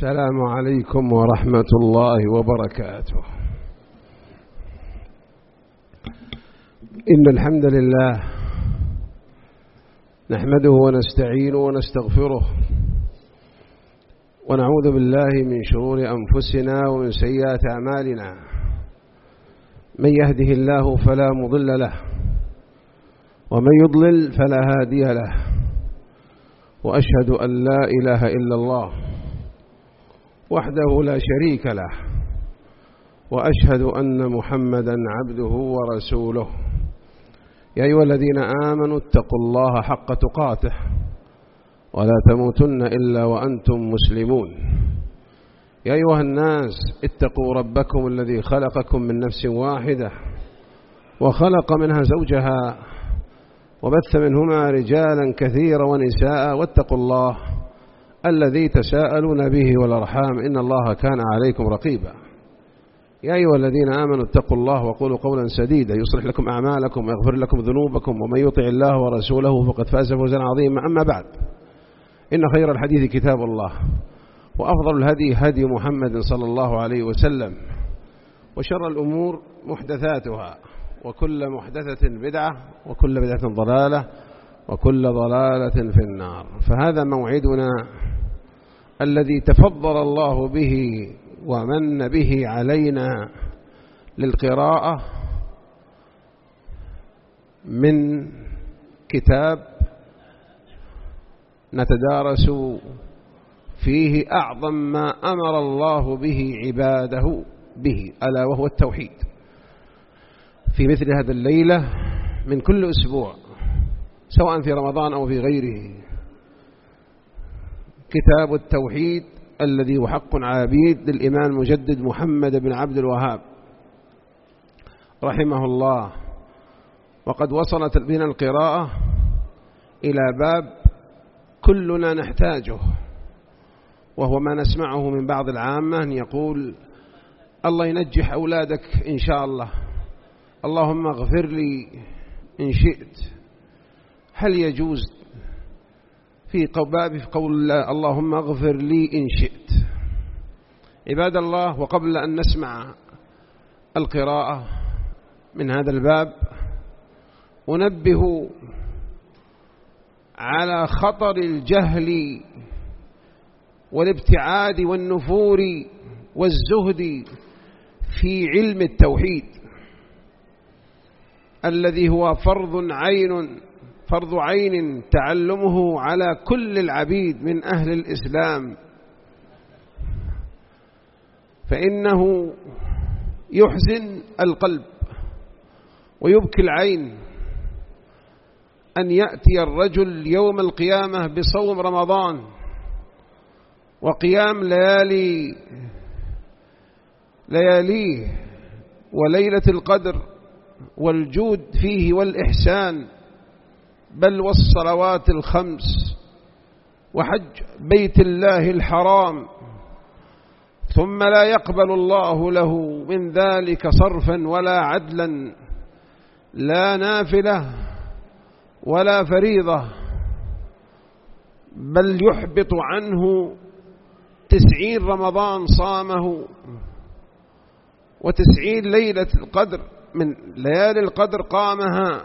السلام عليكم ورحمة الله وبركاته. إن الحمد لله نحمده ونستعينه ونستغفره ونعوذ بالله من شرور أنفسنا ومن سيئات أعمالنا. من يهده الله فلا مضل له ومن يضلل فلا هادي له، وأشهد أن لا إله إلا الله وحده لا شريك له، وأشهد أن محمدا عبده ورسوله. يا أيها الذين آمنوا اتقوا الله حق تقاته ولا تموتن إلا وأنتم مسلمون. يا أيها الناس اتقوا ربكم الذي خلقكم من نفس واحدة وخلق منها زوجها وبث منهما رجالا كثيرا ونساء، واتقوا الله الذي تساءلون به والأرحام إن الله كان عليكم رقيبا. يا أيها الذين آمنوا اتقوا الله وقولوا قولا سديدا يصلح لكم أعمالكم ويغفر لكم ذنوبكم، ومن يطع الله ورسوله فقد فاز فوزا عظيما. أما بعد، إن خير الحديث كتاب الله، وأفضل الهدي هدي محمد صلى الله عليه وسلم، وشر الأمور محدثاتها، وكل محدثة بدعة، وكل بدعة ضلالة، وكل ضلالة في النار. فهذا موعدنا الذي تفضل الله به ومن به علينا للقراءة من كتاب نتدارس فيه أعظم ما أمر الله به عباده به، ألا وهو التوحيد. في مثل هذا الليلة من كل أسبوع، سواء في رمضان أو في غيره، كتاب التوحيد الذي هو حق عبيد للإمام المجدد محمد بن عبد الوهاب رحمه الله. وقد وصلت بنا القراءة إلى باب كلنا نحتاجه، وهو ما نسمعه من بعض العامة أن يقول: الله ينجح أولادك إن شاء الله، اللهم اغفر لي إن شئت. هل يجوز في قول الله اللهم اغفر لي إن شئت؟ عباد الله، وقبل أن نسمع القراءة من هذا الباب، أنبه على خطر الجهل والابتعاد والنفور والزهد في علم التوحيد الذي هو فرض عين تعلمه على كل العبيد من أهل الإسلام، فإنه يحزن القلب ويبكي العين أن يأتي الرجل يوم القيامة بصوم رمضان وقيام لياليه وليلة القدر والجود فيه والإحسان، بل والصلوات الخمس وحج بيت الله الحرام، ثم لا يقبل الله له من ذلك صرفا ولا عدلا، لا نافلة ولا فريضة، بل يحبط عنه 90 رمضان صامه و90 ليلة القدر من ليالي القدر قامها،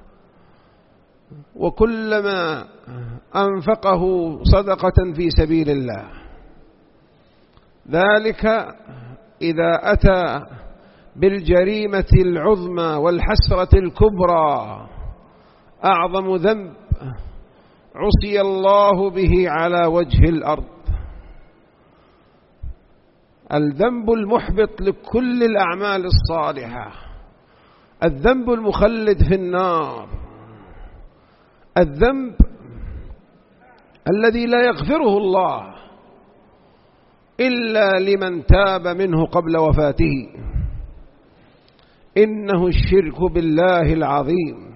وكلما أنفقه صدقة في سبيل الله. ذلك إذا أتى بالجريمة العظمى والحسرة الكبرى، أعظم ذنب عصي الله به على وجه الأرض، الذنب المحبط لكل الأعمال الصالحة، الذنب المخلد في النار، الذنب الذي لا يغفره الله إلا لمن تاب منه قبل وفاته، إنه الشرك بالله العظيم.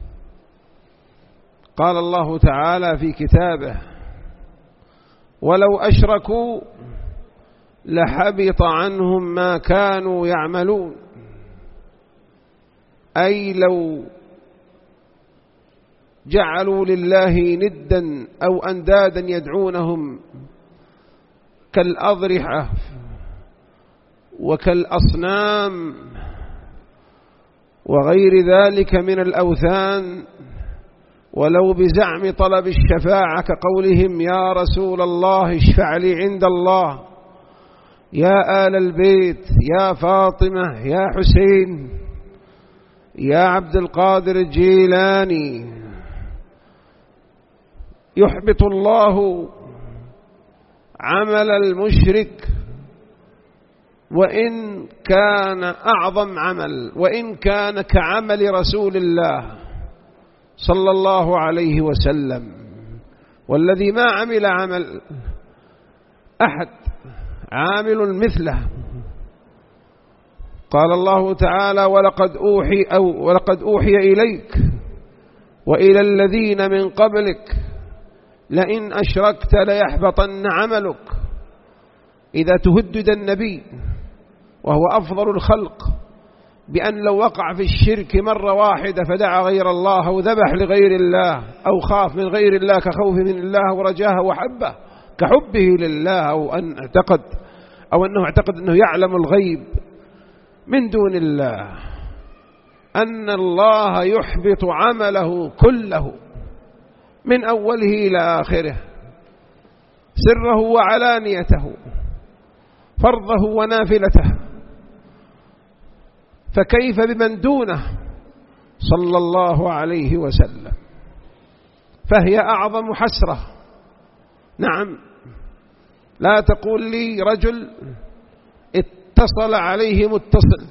قال الله تعالى في كتابه: ولو أشركوا لحبط عنهم ما كانوا يعملون. أي لو جعلوا لله ندا أو أندادا يدعونهم كالأضرحة وكالأصنام وغير ذلك من الأوثان، ولو بزعم طلب الشفاعة كقولهم يا رسول الله اشفع لي عند الله، يا آل البيت، يا فاطمة، يا حسين، يا عبد القادر الجيلاني. يحبط الله عمل المشرك وإن كان أعظم عمل، وإن كان كعمل رسول الله صلى الله عليه وسلم، والذي ما عمل عمل أحد عامل مثله. قال الله تعالى ولقد أوحي إليك وإلى الذين من قبلك لئن أشركت ليحبطن عملك. إذا تهدد النبي وهو أفضل الخلق بأن لو وقع في الشرك مرة واحدة فدعا غير الله أو ذبح لغير الله أو خاف من غير الله كخوف من الله ورجاه وحبه كحبه لله، أو أنه اعتقد أنه يعلم الغيب من دون الله، أن الله يحبط عمله كله من أوله إلى آخره، سره وعلانيته، فرضه ونافلته، فكيف بمن دونه صلى الله عليه وسلم؟ فهي أعظم حسرة. نعم، لا تقول لي رجل اتصل عليه متصل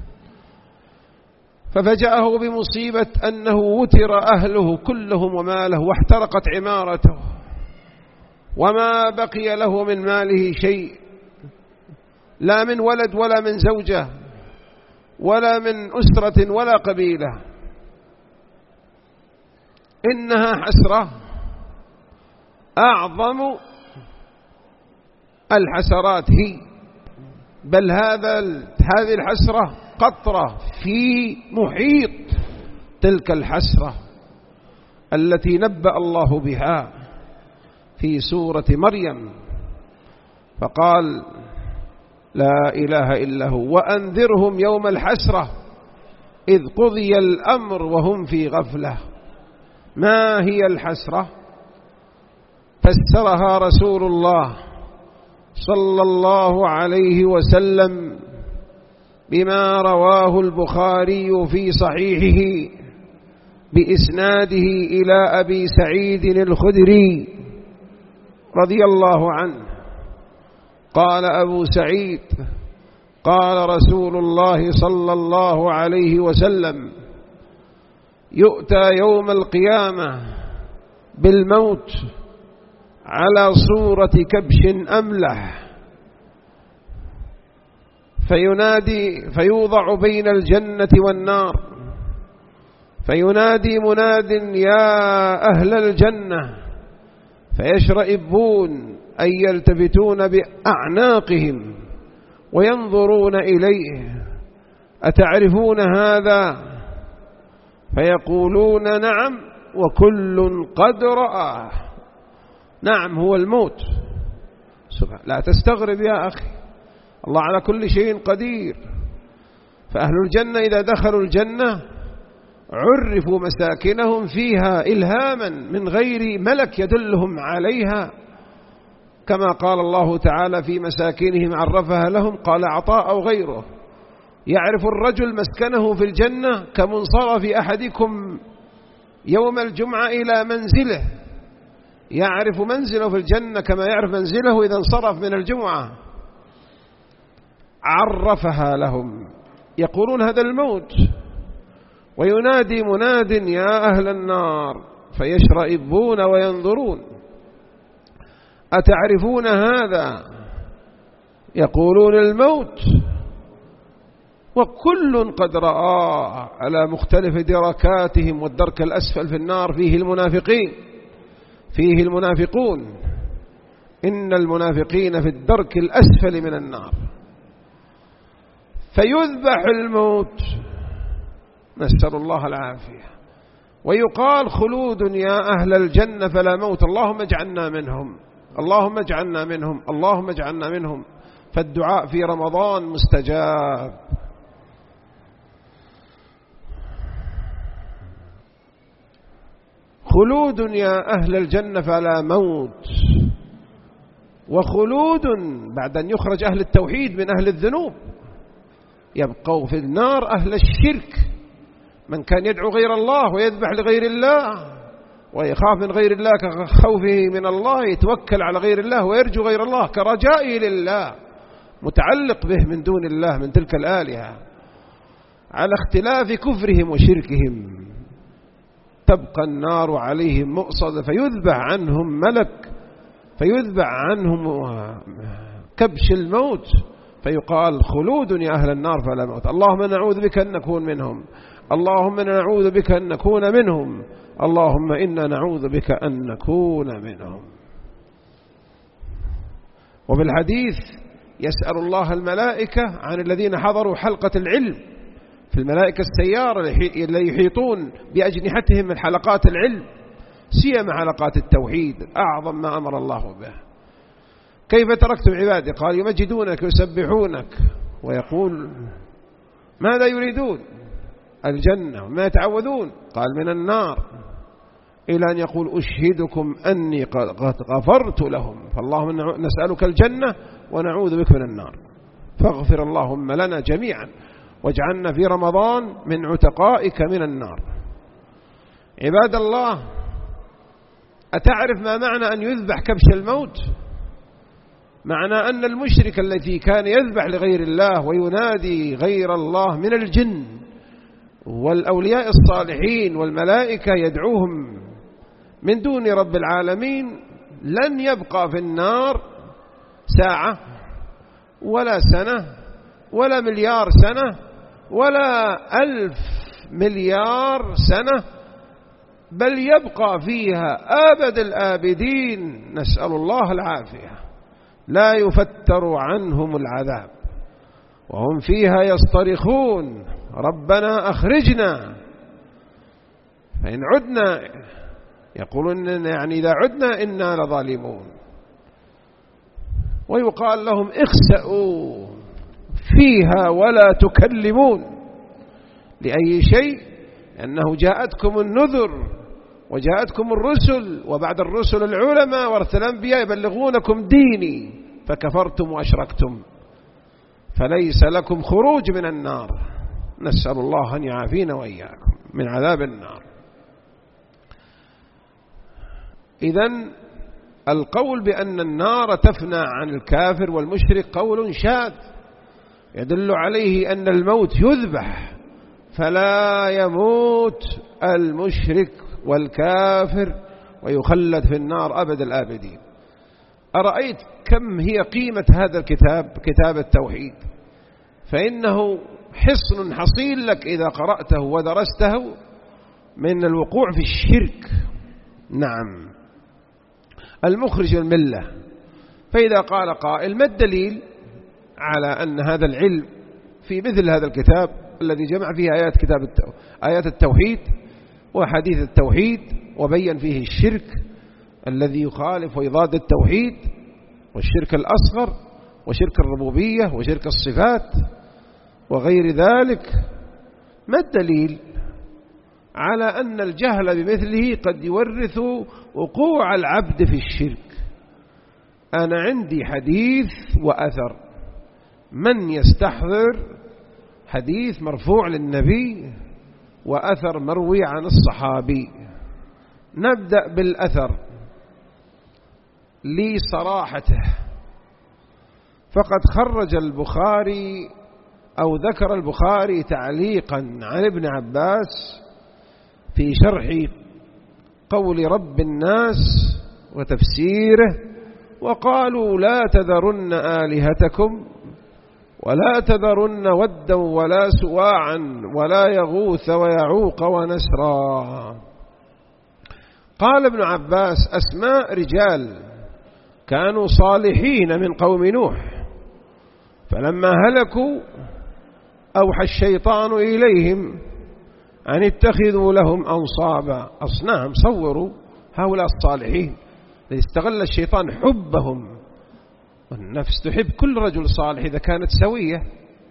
ففجأه بمصيبة أنه وتر أهله كلهم وماله واحترقت عمارته وما بقي له من ماله شيء، لا من ولد ولا من زوجة ولا من أسرة ولا قبيلة. إنها حسرة أعظم الحسرات هي، بل هذه الحسرة قطرة في محيط تلك الحسرة التي نبأ الله بها في سورة مريم، فقال لا إله إلا هو وأنذرهم يوم الحسرة إذ قضي الأمر وهم في غفلة. ما هي الحسرة؟ فسرها رسول الله صلى الله عليه وسلم بما رواه البخاري في صحيحه بإسناده إلى أبي سعيد الخدري رضي الله عنه قال أبو سعيد قال رسول الله صلى الله عليه وسلم يؤتى يوم القيامة بالموت على صورة كبش أملح فيوضع بين الجنة والنار فينادي مناد يا أهل الجنة فيشرئبون أي يلتفتون بأعناقهم وينظرون إليه أتعرفون هذا؟ فيقولون نعم وكل قد رآه. نعم، هو الموت. لا تستغرب يا أخي، الله على كل شيء قدير. فأهل الجنة إذا دخلوا الجنة عرفوا مساكنهم فيها إلهاما من غير ملك يدلهم عليها، كما قال الله تعالى في مساكنهم عرفها لهم قال عطاء أو غيره. يعرف الرجل مسكنه في الجنة كمنصرف أحدكم يوم الجمعة إلى منزله، يعرف منزله في الجنة كما يعرف منزله إذا انصرف من الجمعة. عرفها لهم، يقولون هذا الموت. وينادي مناد يا أهل النار فيشرئبون وينظرون أتعرفون هذا؟ يقولون الموت وكل قد رآه على مختلف دركاتهم، والدرك الأسفل في النار فيه المنافقون، إن المنافقين في الدرك الأسفل من النار. فيذبح الموت، نسأل الله العافية، ويقال خلود يا أهل الجنة فلا موت، اللهم اجعلنا منهم. اللهم اجعلنا منهم، اللهم اجعلنا منهم. فالدعاء في رمضان مستجاب. خلود يا أهل الجنة فلا موت، وخلود بعد أن يخرج أهل التوحيد من أهل الذنوب. يبقوا في النار أهل الشرك، من كان يدعو غير الله ويذبح لغير الله ويخاف من غير الله كخوفه من الله، يتوكل على غير الله ويرجو غير الله كرجائه لله، متعلق به من دون الله من تلك الآلهة، على اختلاف كفرهم وشركهم. تبقى النار عليهم مؤصدة، فيذبح عنهم ملك، فيذبح عنهم كبش الموت، فيقال خلود يا أهل النار فلا موت. اللهم نعوذ بك أن نكون منهم، اللهم نعوذ بك أن نكون منهم، اللهم إنا نعوذ بك أن نكون منهم. وفي الحديث يسأل الله الملائكة عن الذين حضروا حلقة العلم، في الملائكة السيارة اللي يحيطون بأجنحتهم من حلقات العلم، سيما حلقات التوحيد أعظم ما أمر الله به. كيف تركتم عبادي؟ قال يمجدونك ويسبحونك، ويقول ماذا يريدون؟ الجنة. وما يتعوذون؟ قال من النار، إلى أن يقول أشهدكم أني قد غفرت لهم. فاللهم نسألك الجنة ونعوذ بك من النار، فاغفر اللهم لنا جميعا واجعلنا في رمضان من عتقائك من النار. عباد الله، أتعرف ما معنى أن يذبح كبش الموت؟ معنى أن المشرك الذي كان يذبح لغير الله وينادي غير الله من الجن والأولياء الصالحين والملائكة يدعوهم من دون رب العالمين، لن يبقى في النار ساعة ولا سنة ولا مليار سنة ولا 1000 مليار سنة، بل يبقى فيها أبد الآبدين، نسأل الله العافية، لا يفتر عنهم العذاب، وهم فيها يصطرخون ربنا أخرجنا، فإن عدنا يقولون يعني إذا عدنا إنا لظالمون. ويقال لهم اخسئوا فيها ولا تكلمون، لأي شيء؟ أنه جاءتكم النذر وجاءتكم الرسل، وبعد الرسل العلماء ورث الأنبياء يبلغونكم ديني، فكفرتم وأشركتم، فليس لكم خروج من النار. نسأل الله أن يعافينا وإياكم من عذاب النار. إذن القول بأن النار تفنى عن الكافر والمشرك قول شاذ، يدل عليه أن الموت يذبح، فلا يموت المشرك والكافر ويخلد في النار أبد الآبدين. أرأيت كم هي قيمة هذا الكتاب، كتاب التوحيد؟ فإنه حصن حصين لك إذا قرأته ودرسته من الوقوع في الشرك، نعم، المخرج الملة. فإذا قال قائل ما الدليل على أن هذا العلم في مثل هذا الكتاب الذي جمع فيه آيات التوحيد وحديث التوحيد، وبين فيه الشرك الذي يخالف ويضاد التوحيد، والشرك الأصغر وشرك الربوبية وشرك الصفات وغير ذلك؟ ما الدليل على أن الجهل بمثله قد يورث وقوع العبد في الشرك؟ أنا عندي حديث وأثر، من يستحضر حديث مرفوع للنبي وأثر مروي عن الصحابي؟ نبدأ بالأثر لصراحته، فقد خرج البخاري أو ذكر البخاري تعليقا عن ابن عباس في شرح قول رب الناس وتفسيره، وقالوا لا تذرن آلهتكم ولا تذرن ودا ولا سواعا ولا يغوث ويعوق ونسرا. قال ابن عباس أسماء رجال كانوا صالحين من قوم نوح، فلما هلكوا أوحى الشيطان إليهم أن اتخذوا لهم أنصابا، أصنام، صوروا هؤلاء الصالحين استغل الشيطان حبهم، والنفس تحب كل رجل صالح إذا كانت سوية.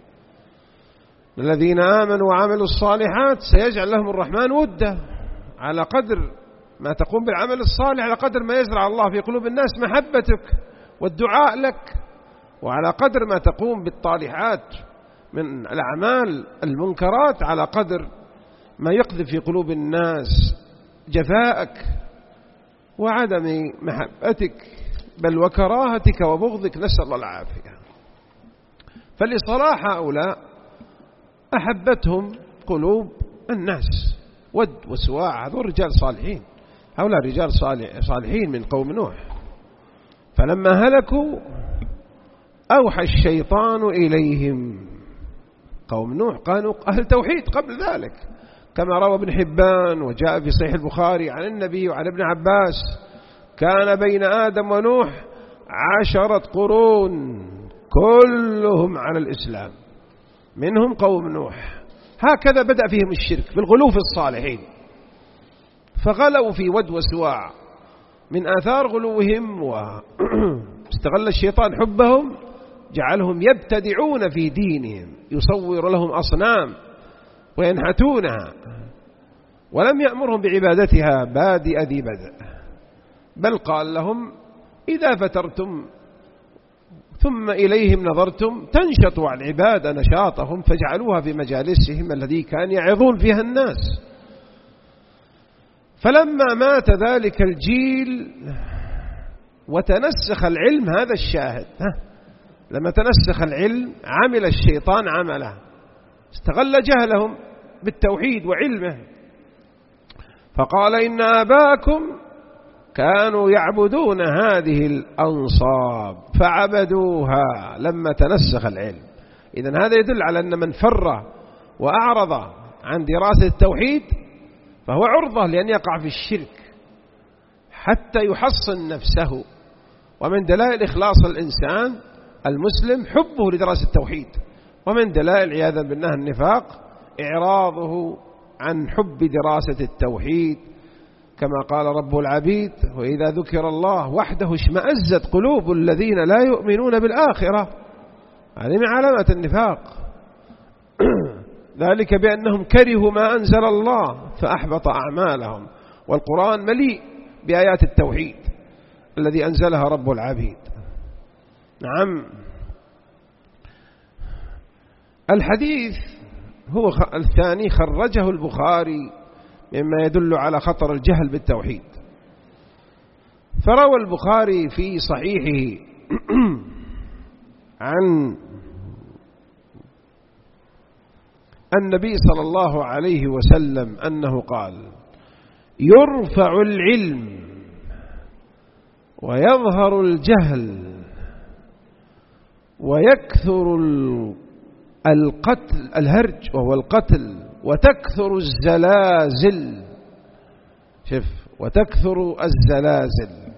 الذين آمنوا وعملوا الصالحات سيجعل لهم الرحمن ودا. على قدر ما تقوم بالعمل الصالح على قدر ما يزرع الله في قلوب الناس محبتك والدعاء لك، وعلى قدر ما تقوم بالطالحات من الأعمال المنكرات على قدر ما يقذف في قلوب الناس جفاءك وعدم محبتك بل وكراهتك وبغضك، نسأل الله العافية. فلصلاح هؤلاء أحبتهم قلوب الناس ود وسواع، هذول رجال صالحين، هؤلاء رجال صالحين من قوم نوح. فلما هلكوا أوحى الشيطان إليهم. قوم نوح كانوا أهل توحيد قبل ذلك، كما روى ابن حبان وجاء في صحيح البخاري عن النبي وعن ابن عباس: كان بين آدم ونوح 10 قرون كلهم على الإسلام، منهم قوم نوح. هكذا بدأ فيهم الشرك بالغلو في الصالحين، فغلوا في ود وسواع. من آثار غلوهم واستغل الشيطان حبهم جعلهم يبتدعون في دينهم، يصور لهم أصنام وينحتونها، ولم يأمرهم بعبادتها بادئ ذي بدء، بل قال لهم: إذا فترتم ثم إليهم نظرتم تنشطوا على العبادة نشاطهم، فجعلوها في مجالسهم الذي كان يعظون فيها الناس. فلما مات ذلك الجيل وتنسخ العلم، هذا الشاهد، لما تنسخ العلم عمل الشيطان عمله، استغل جهلهم بالتوحيد وعلمه، فقال: إن آباءكم كانوا يعبدون هذه الأنصاب فعبدوها لما تنسخ العلم. إذن هذا يدل على أن من فر وأعرض عن دراسة التوحيد فهو عرضة لأن يقع في الشرك حتى يحصن نفسه. ومن دلائل إخلاص الإنسان المسلم حبه لدراسة التوحيد، ومن دلائل عياذا بالله النفاق إعراضه عن حب دراسة التوحيد، كما قال رب العبيد: وإذا ذكر الله وحده اشمأزت قلوب الذين لا يؤمنون بالآخرة. هذه من علامات النفاق. ذلك بأنهم كرهوا ما أنزل الله فأحبط أعمالهم. والقرآن مليء بآيات التوحيد الذي أنزلها رب العبيد. نعم. الحديث هو الثاني خرجه البخاري مما يدل على خطر الجهل بالتوحيد. فروى البخاري في صحيحه عن النبي صلى الله عليه وسلم أنه قال: يرفع العلم ويظهر الجهل ويكثر القتل، الهرج وهو القتل، وتكثر الزلازل. شوف، وتكثر الزلازل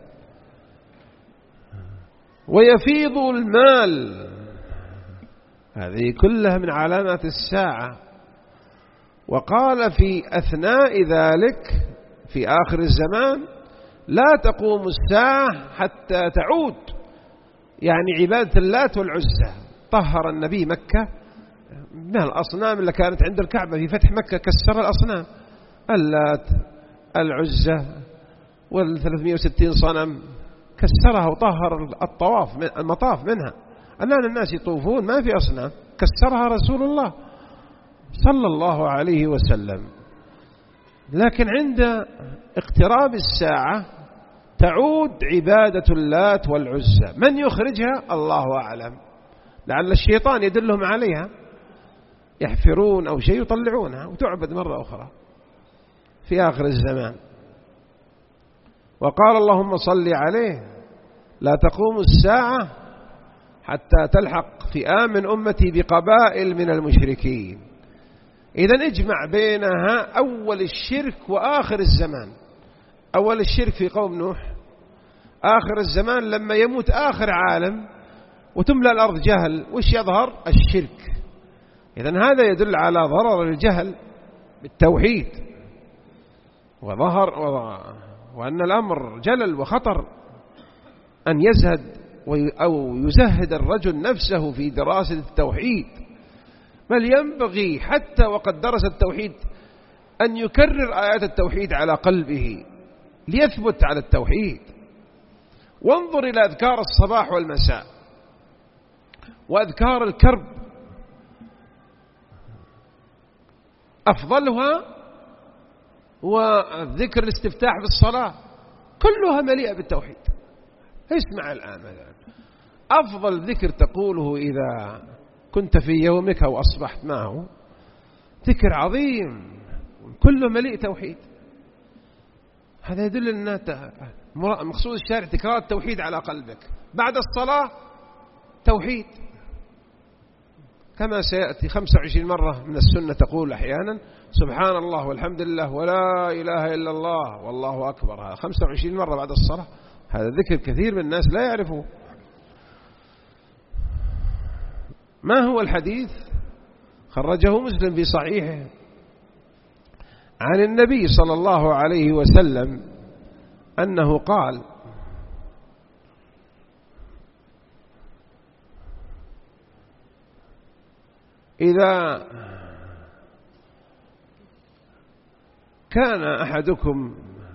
ويفيض المال. هذه كلها من علامات الساعة. وقال في أثناء ذلك في آخر الزمان: لا تقوم الساعة حتى تعود، يعني عبادة اللات والعزى. طهر النبي مكة من الأصنام اللي كانت عند الكعبة في فتح مكة، كسر الأصنام، اللات، العزى، وال360 صنم كسرها، وطهر الطواف المطاف منها. الآن الناس يطوفون ما في أصنام، كسرها رسول الله صلى الله عليه وسلم. لكن عند اقتراب الساعة تعود عبادة اللات والعزى. من يخرجها؟ الله أعلم، لعل الشيطان يدلهم عليها، يحفرون أو شيء يطلعونها وتعبد مرة أخرى في آخر الزمان. وقال اللهم صل عليه: لا تقوم الساعة حتى تلحق فئام من أمتي بقبائل من المشركين. إذن اجمع بينها أول الشرك وآخر الزمان. أول الشرك في قوم نوح، آخر الزمان لما يموت آخر عالم وتملأ الأرض جهل، وش يظهر؟ الشرك. إذن هذا يدل على ضرر الجهل بالتوحيد، وأن الأمر جلل وخطر أن يزهد أو يزهد الرجل نفسه في دراسة التوحيد، بل ينبغي حتى وقد درس التوحيد أن يكرر آيات التوحيد على قلبه ليثبت على التوحيد. وانظر إلى أذكار الصباح والمساء وأذكار الكرب، أفضلها وذكر الاستفتاح بالصلاة، كلها مليئة بالتوحيد. اسمع الآن مثلا، أفضل ذكر تقوله إذا كنت في يومك أو أصبحت معه، ذكر عظيم كله مليء توحيد. هذا يدل أن مقصود الشارع تكرار التوحيد على قلبك. بعد الصلاة توحيد، كما سيأتي 25 مرة من السنة تقول أحيانا سبحان الله والحمد لله ولا إله إلا الله والله أكبر، هذا 25 مرة بعد الصلاة. هذا ذكر كثير من الناس لا يعرفه. ما هو الحديث؟ خرجه مسلم في صحيحه عن النبي صلى الله عليه وسلم أنه قال: إذا كان أحدكم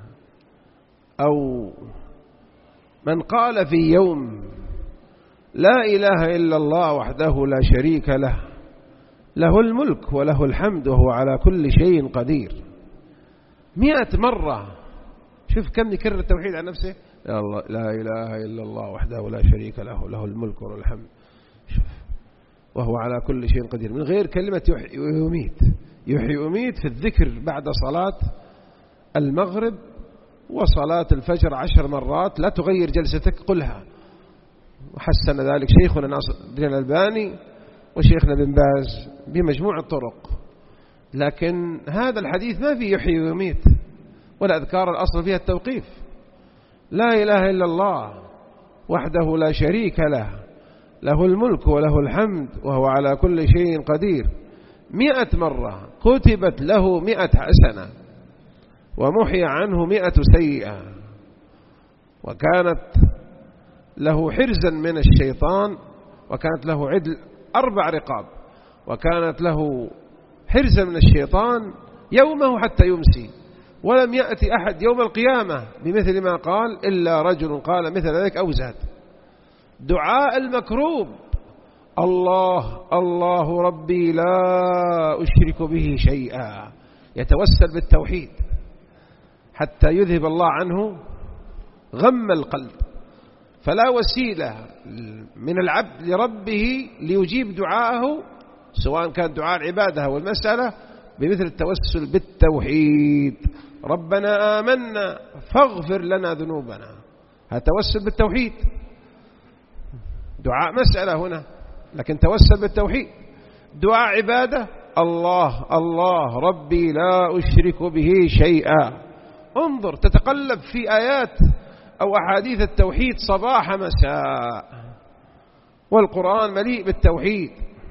أو من قال في يوم لا إله إلا الله وحده لا شريك له، له الملك وله الحمد وهو على كل شيء قدير، 100 مرة. شوف كم نكرر التوحيد عن نفسه، يا الله لا إله إلا الله وحده لا شريك له، له الملك وله الحمد، شوف، وهو على كل شيء قدير، من غير كلمة يحيي ويميت. يحيي ويميت في الذكر بعد صلاة المغرب وصلاة الفجر 10 مرات، لا تغير جلستك، قلها. وحسن ذلك شيخنا ناصر الدين الألباني وشيخنا بن باز بمجموع الطرق. لكن هذا الحديث ما فيه يحيي ويميت، ولا أذكار الأصل فيها التوقيف. لا إله إلا الله وحده لا شريك له، له الملك وله الحمد وهو على كل شيء قدير، 100 مرة كتبت له 100 حسنة ومحي عنه 100 سيئة، وكانت له حرزا من الشيطان، وكانت له عدل 4 رقاب، وكانت له حرزا من الشيطان يومه حتى يمسي، ولم يأتي أحد يوم القيامة بمثل ما قال إلا رجل قال مثل ذلك أو زاد. دعاء المكروب: الله الله ربي لا أشرك به شيئا، يتوسل بالتوحيد حتى يذهب الله عنه غم القلب. فلا وسيلة من العبد لربه ليجيب دعاءه، سواء كان دعاء العبادة أو المسألة، بمثل التوسل بالتوحيد. ربنا آمنا فاغفر لنا ذنوبنا، هذا توسل بالتوحيد. دعاء مسألة هنا، لكن توسل بالتوحيد. دعاء عبادة: الله الله ربي لا أشرك به شيئا. انظر، تتقلب في آيات أو أحاديث التوحيد صباح مساء، والقرآن مليء بالتوحيد.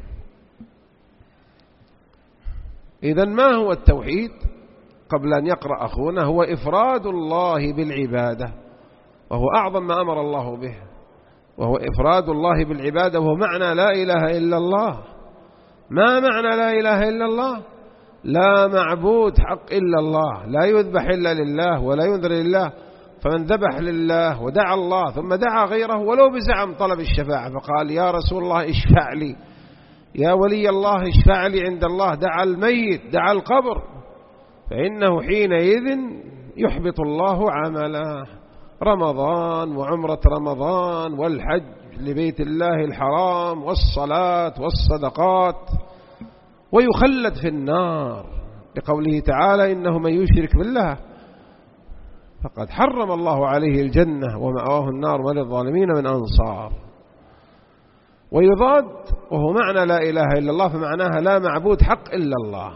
إذن ما هو التوحيد؟ قبل أن يقرأ أخونا، هو إفراد الله بالعبادة، وهو أعظم ما أمر الله به، وهو إفراد الله بالعبادة، وهو معنى لا إله إلا الله. ما معنى لا إله إلا الله؟ لا معبود حق إلا الله، لا يذبح إلا لله ولا ينذر لله. فمن ذبح لله ودعا الله ثم دعا غيره ولو بزعم طلب الشفاعة، فقال يا رسول الله اشفع لي، يا ولي الله اشفع لي عند الله، دعا الميت، دعا القبر، فإنه حينئذ يحبط الله عمله. رمضان وعمرة رمضان والحج لبيت الله الحرام والصلاة والصدقات، ويخلد في النار لقوله تعالى إنه من يشرك بالله فقد حرم الله عليه الجنة ومأواه النار وللظالمين من أنصار. ويضاد، وهو معنى لا إله إلا الله، فمعناها لا معبود حق إلا الله.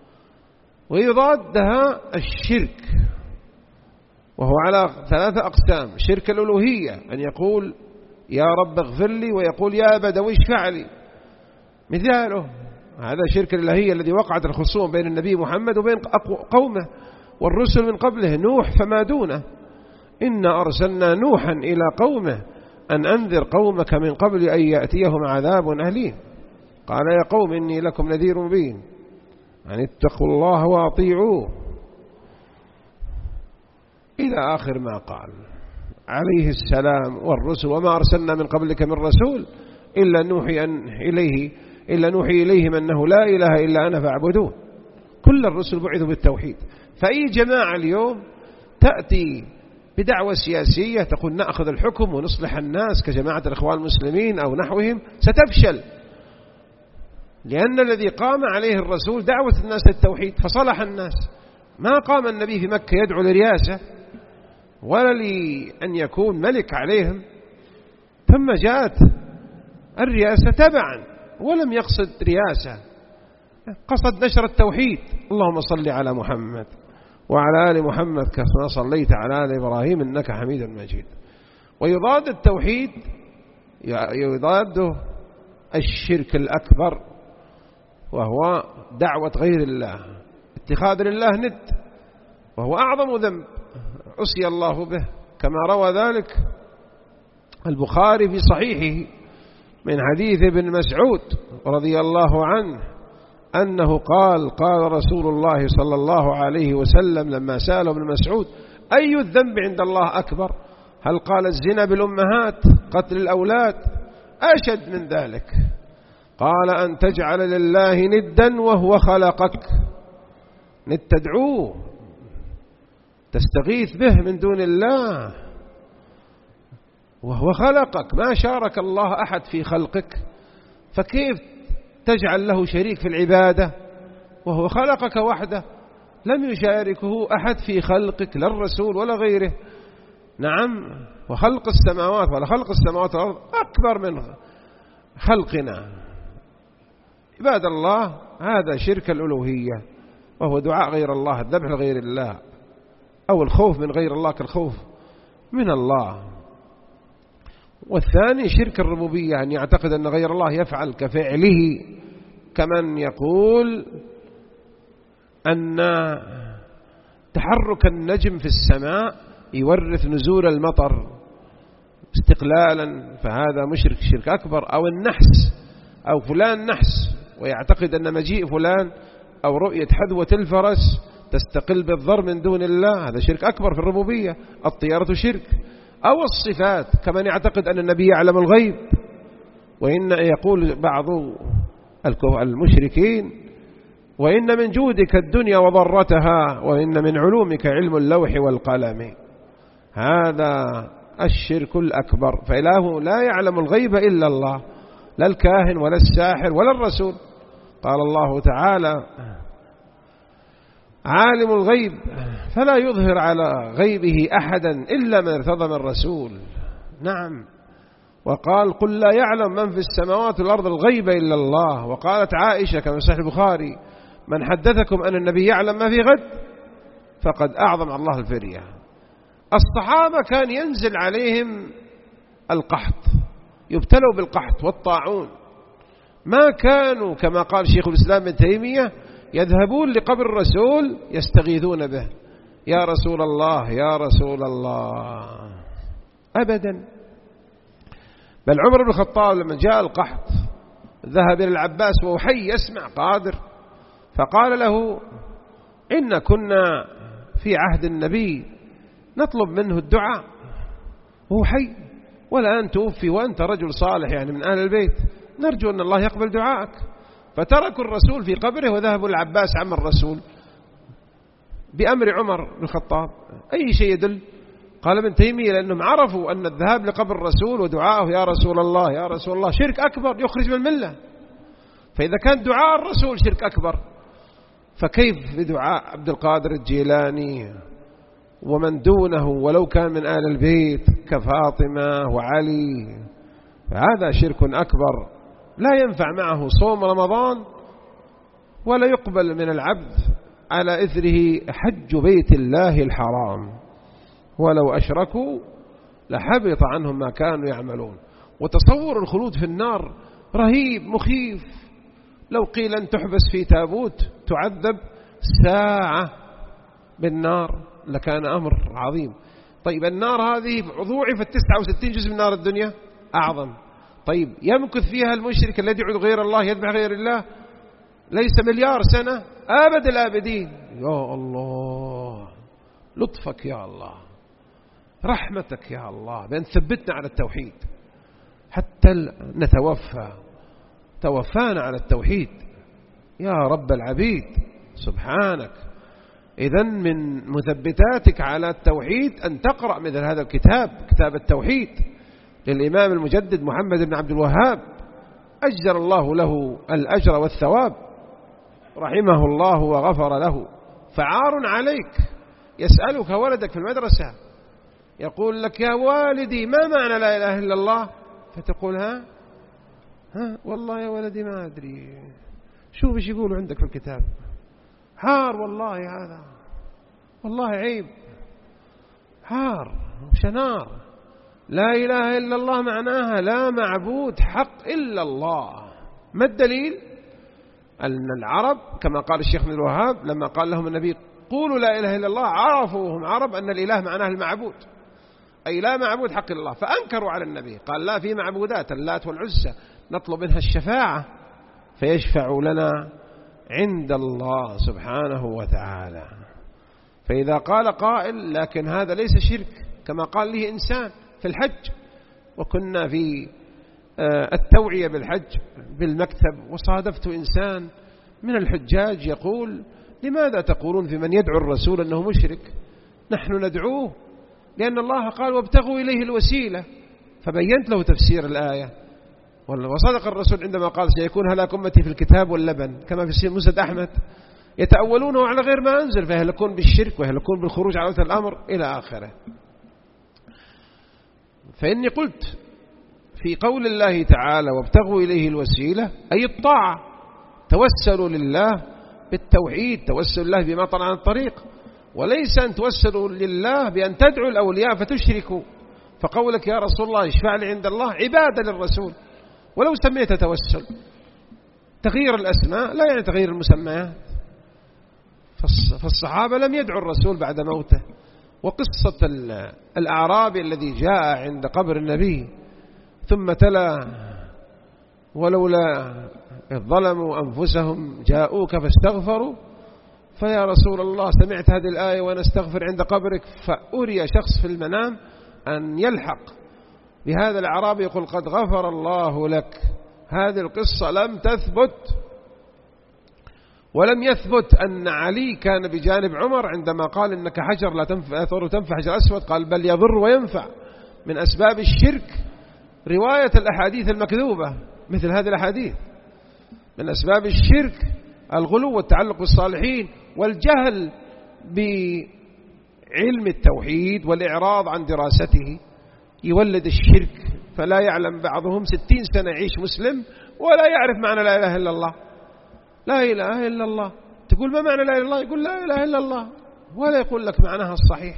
ويضادها الشرك، وهو على 3 أقسام: شرك الألوهية، أن يقول يا رب اغفر لي، ويقول يا بدوي اشفع لي. مثاله هذا شرك الألوهية الذي وقعت الخصوم بين النبي محمد وبين قومه والرسل من قبله، نوح فما دونه. إنا أرسلنا نوحا إلى قومه أن أنذر قومك من قبل أن يأتيهم عذاب أليم. قال يا قوم إني لكم نذير مبين أن اتقوا الله وأطيعوه إلى آخر ما قال عليه السلام والرسل وما أرسلنا من قبلك من رسول إلا نوحي إليهم أنه لا إله إلا أنا فاعبدون. كل الرسل بعثوا بالتوحيد. فأي جماعة اليوم تأتي بدعوة سياسية تقول نأخذ الحكم ونصلح الناس كجماعة الإخوان المسلمين أو نحوهم ستفشل، لأن الذي قام عليه الرسول دعوة الناس للتوحيد فصلح الناس. ما قام النبي في مكة يدعو لرياسة ولا لأن يكون ملك عليهم، ثم جاءت الرياسة تبعا ولم يقصد رياسة، قصد نشر التوحيد. اللهم صل على محمد وعلى آل محمد كما صليت على آل إبراهيم إنك حميد مجيد. ويضاد التوحيد يضاده الشرك الأكبر، وهو دعوة غير الله، اتخاذ لله ند، وهو أعظم ذنب عصي الله به، كما روى ذلك البخاري في صحيحه من حديث ابن مسعود رضي الله عنه أنه قال رسول الله صلى الله عليه وسلم لما سأله ابن مسعود أي الذنب عند الله أكبر؟ هل قال الزنا بالأمهات، قتل الأولاد، أشد من ذلك؟ قال أن تجعل لله ندا وهو خلقك، ند تدعوه تستغيث به من دون الله، وهو خلقك، ما شارك الله أحد في خلقك، فكيف تجعل له شريك في العبادة وهو خلقك وحده، لم يشاركه أحد في خلقك لا الرسول ولا غيره. نعم، وخلق السماوات ولا خلق السماوات والأرض أكبر من خلقنا. عباد الله، هذا شرك الألوهية، وهو دعاء غير الله، الذبح لغير الله، أو الخوف من غير الله كالخوف من الله. والثاني شرك الربوبية، أن يعتقد أن غير الله يفعل كفعله، كمن يقول أن تحرك النجم في السماء يورث نزول المطر استقلالا، فهذا مشرك شرك أكبر. أو النحس، أو فلان نحس ويعتقد أن مجيء فلان أو رؤية حذوة الفرس تستقل بالضر من دون الله، هذا شرك أكبر في الربوبية. الطيارة شرك. أو الصفات، كمن يعتقد أن النبي يعلم الغيب، وإن يقول بعض المشركين وإن من جودك الدنيا وضرتها وإن من علومك علم اللوح والقلم. هذا الشرك الأكبر، فإله لا يعلم الغيب إلا الله، لا الكاهن ولا الساحر ولا الرسول. قال الله تعالى عالم الغيب فلا يظهر على غيبه أحدا إلا من ارتضى من رسول. نعم، وقال قل لا يعلم من في السماوات والأرض الغيب إلا الله. وقالت عائشة كما في صحيح البخاري من حدثكم أن النبي يعلم ما في غد فقد أعظم الله الفرية. الصحابة كان ينزل عليهم القحط، يبتلوا بالقحط والطاعون، ما كانوا كما قال شيخ الإسلام ابن تيمية يذهبون لقبر الرسول يستغيثون به يا رسول الله يا رسول الله، أبدا. بل عمر بن الخطاب لما جاء القحط ذهب إلى العباس وهو حي يسمع قادر، فقال له إن كنا في عهد النبي نطلب منه الدعاء وهو حي، والآن توفي وأنت رجل صالح يعني من أهل البيت، نرجو أن الله يقبل دعائك. فتركوا الرسول في قبره وذهبوا العباس عم الرسول بأمر عمر بن الخطاب. أي شيء يدل؟ قال ابن تيمية لأنهم عرفوا أن الذهاب لقبر الرسول ودعاءه يا رسول الله يا رسول الله شرك أكبر يخرج من الملة. فإذا كان دعاء الرسول شرك أكبر، فكيف بدعاء عبد القادر الجيلاني ومن دونه ولو كان من آل البيت كفاطمة وعلي؟ فهذا شرك أكبر لا ينفع معه صوم رمضان ولا يقبل من العبد على إثره حج بيت الله الحرام، ولو أشركوا لحبط عنهم ما كانوا يعملون. وتصور الخلود في النار رهيب مخيف، لو قيل أن تحبس في تابوت تعذب ساعة بالنار لكان أمر عظيم. طيب النار هذه ضوعفت 69 جزء من نار الدنيا أعظم. طيب يمكث فيها المشرك الذي يعبد غير الله يذبح غير الله ليس مليار سنة أبد الآبدين. يا الله لطفك يا الله، رحمتك يا الله بأن ثبتنا على التوحيد حتى توفانا على التوحيد يا رب العبيد سبحانك. إذن من مثبتاتك على التوحيد أن تقرأ مثل هذا الكتاب، كتاب التوحيد للإمام المجدد محمد بن عبد الوهاب، أجزل الله له الأجر والثواب رحمه الله وغفر له. فعار عليك يسألك ولدك في المدرسة يقول لك يا والدي ما معنى لا إله إلا الله، فتقول ها والله يا ولدي ما أدري، شوف ايش يقولوا عندك في الكتاب. حار والله هذا، والله عيب، حار وشنار. لا إله إلا الله معناها لا معبود حق إلا الله. ما الدليل؟ أن العرب كما قال الشيخ ابن الوهاب لما قال لهم النبي قولوا لا إله إلا الله، عرفوا هم عرب أن الإله معناه المعبود، أي لا معبود حق إلا الله، فأنكروا على النبي. قال لا، في معبودات اللات والعزى نطلب منها الشفاعة فيشفع لنا عند الله سبحانه وتعالى. فإذا قال قائل لكن هذا ليس شرك كما قال له إنسان في الحج، وكنا في التوعية بالحج بالمكتب وصادفت إنسان من الحجاج يقول لماذا تقولون في من يدعو الرسول أنه مشرك؟ نحن ندعوه لأن الله قال وابتغوا إليه الوسيلة، فبينت له تفسير الآية. وصدق الرسول عندما قال سيكون هلاك أمتي في الكتاب واللبن كما في مسند أحمد، يتأولونه على غير ما أنزل فيهلكون بالشرك ويهلكون بالخروج على وجه الأمر إلى آخره. فإني قلت في قول الله تعالى وابتغوا إليه الوسيلة أي الطاعة، توسلوا لله بالتوحيد، توسلوا لله بما طلع عن الطريق، وليس أن توسلوا لله بأن تدعوا الأولياء فتشركوا. فقولك يا رسول الله اشفع لي عند الله عبادة للرسول، ولو سميت توسل. تغيير الأسماء لا يعني تغيير المسميات، فالصحابة لم يدعوا الرسول بعد موته. وقصة الأعرابي الذي جاء عند قبر النبي ثم تلا ولولا إذ ظلموا أنفسهم جاءوك فاستغفروا، فيا رسول الله سمعت هذه الآية وأنا استغفر عند قبرك، فأري شخص في المنام أن يلحق بهذا الأعرابي يقول قد غفر الله لك. هذه القصة لم تثبت، ولم يثبت أن علي كان بجانب عمر عندما قال إنك حجر لا تضر تنفع حجر أسود، قال بل يضر وينفع. من أسباب الشرك رواية الأحاديث المكذوبة مثل هذه الأحاديث، من أسباب الشرك الغلو والتعلق بالصالحين والجهل بعلم التوحيد والإعراض عن دراسته يولد الشرك. فلا يعلم بعضهم 60 سنة يعيش مسلم ولا يعرف معنى لا إله إلا الله. لا إله إلا الله، تقول ما معنى لا إله إلا الله؟ يقول لا إله إلا الله ولا يقول لك معناها الصحيح.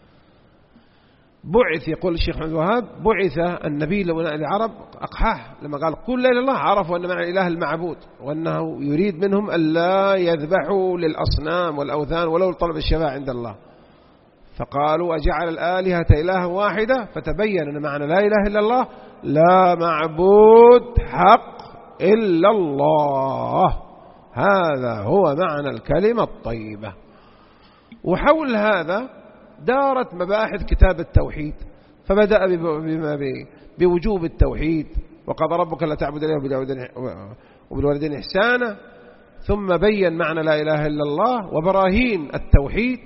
بعث، يقول الشيخ عبد الوهاب، بعث النبي للعرب أقحاح لما قال قل لا إله إلا الله، عرفوا أن معنى الإله المعبود، وأنه يريد منهم ألا يذبحوا للأصنام والأوثان ولو طلب الشفاعة عند الله. فقالوا أجعل الآلهة إلها واحدة، فتبين أن معنى لا إله إلا الله لا معبود حق إلا الله، هذا هو معنى الكلمة الطيبة. وحول هذا دارت مباحث كتاب التوحيد، فبدأ بوجوب التوحيد وقضى ربك لا تعبد إلا وبالوالدين إحسانا، ثم بين معنى لا إله إلا الله وبراهين التوحيد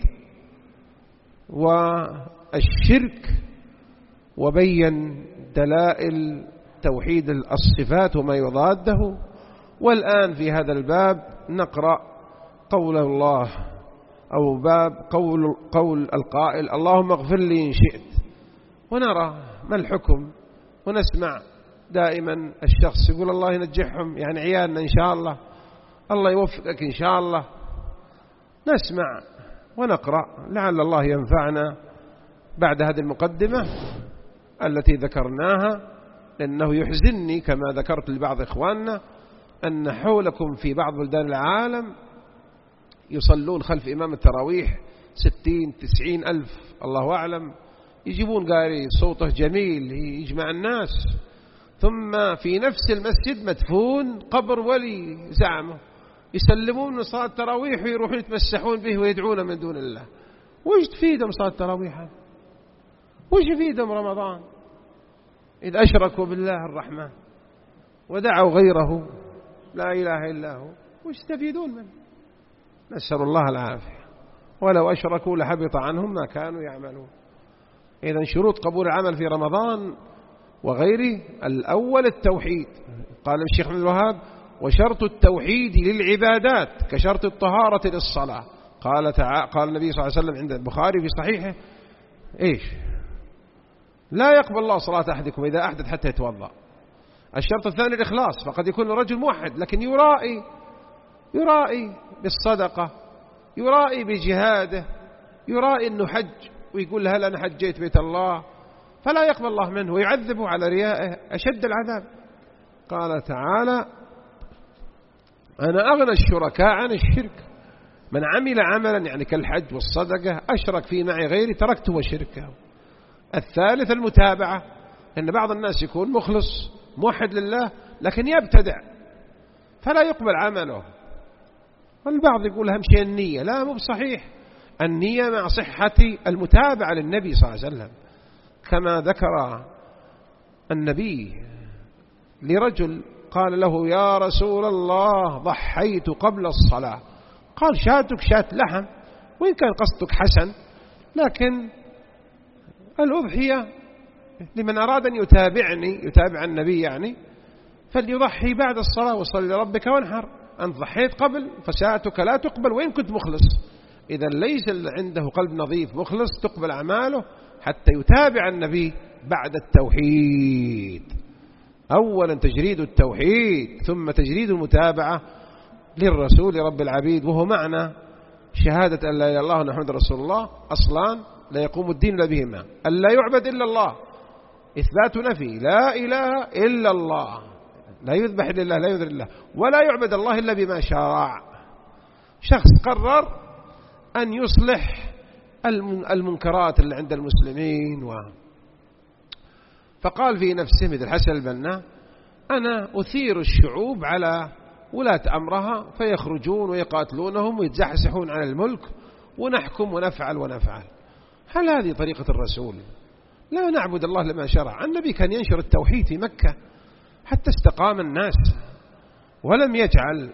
والشرك، وبين دلائل توحيد الصفات وما يضاده. والآن في هذا الباب نقرأ قول الله أو باب قول القائل اللهم اغفر لي إن شئت، ونرى ما الحكم. ونسمع دائما الشخص يقول الله ينجحهم، يعني عيالنا إن شاء الله، الله يوفقك إن شاء الله. نسمع ونقرأ لعل الله ينفعنا بعد هذه المقدمة التي ذكرناها، لأنه يحزنني كما ذكرت لبعض إخواننا أن حولكم في بعض بلدان العالم يصلون خلف إمام التراويح 60-90 ألف الله أعلم، يجيبون قاري صوته جميل يجمع الناس، ثم في نفس المسجد مدفون قبر ولي زعمه، يسلمون من صلاة التراويح ويروحون يتمسحون به ويدعون من دون الله. وش تفيدهم صلاة التراويح؟ وش يفيدهم رمضان إذا أشركوا بالله الرحمن ودعوا غيره لا إله إلا هو؟ وش يستفيدون منه؟ نسأل الله العافية. ولو أشركوا لحبط عنهم ما كانوا يعملون. إذن شروط قبول العمل في رمضان وغيره: الأول التوحيد. قال الشيخ محمد الوهاب: وشرط التوحيد للعبادات كشرط الطهارة للصلاة. قال النبي صلى الله عليه وسلم عند البخاري في صحيحه: إيش؟ لا يقبل الله صلاة أحدكم إذا أحدث حتى يتوضأ. الشرط الثاني الإخلاص، فقد يكون رجل موحد لكن يرائي بالصدقة، يرائي بجهاده، يرائي أنه حج ويقول هل أنا حجيت بيت الله، فلا يقبل الله منه ويعذبه على ريائه أشد العذاب. قال تعالى: أنا أغنى الشركاء عن الشرك، من عمل عملا يعني كالحج والصدقة أشرك فيه معي غيري تركته وشركه. الثالث المتابعة، أن بعض الناس يكون مخلص موحد لله لكن يبتدع فلا يقبل عمله. والبعض يقول أهم شيء النية، لا مو بصحيح. النية مع صحة المتابعة للنبي صلى الله عليه وسلم، كما ذكر النبي لرجل قال له: يا رسول الله ضحيت قبل الصلاة. قال: شاتك شات لحم، وإن كان قصدك حسن، لكن الأضحية لمن أراد أن يتابع النبي يعني فليضحي بعد الصلاة وصل لربك وانحر. أنت ضحيت قبل فشاتك لا تقبل وإن كنت مخلص. إذا ليس عنده قلب نظيف مخلص تقبل أعماله حتى يتابع النبي بعد التوحيد. أولا تجريد التوحيد ثم تجريد المتابعة للرسول رب العبيد، وهو معنى شهادة أن لا إله إلا الله محمد رسول الله. أصلان لا يقوم الدين إلا بهما: أن لا يعبد إلا الله، إثبات نفي لا إله إلا الله، لا يذبح إلا الله، لا يذر الله، ولا يعبد الله إلا بما شرع. شخص قرر أن يصلح المنكرات اللي عند المسلمين فقال في نفسه مثل حسن البنا: أنا أثير الشعوب على ولاة أمرها فيخرجون ويقاتلونهم ويتزحزحون على الملك ونحكم ونفعل. هل هذه طريقة الرسول؟ لا نعبد الله لما شرع. النبي كان ينشر التوحيد في مكة حتى استقام الناس، ولم يجعل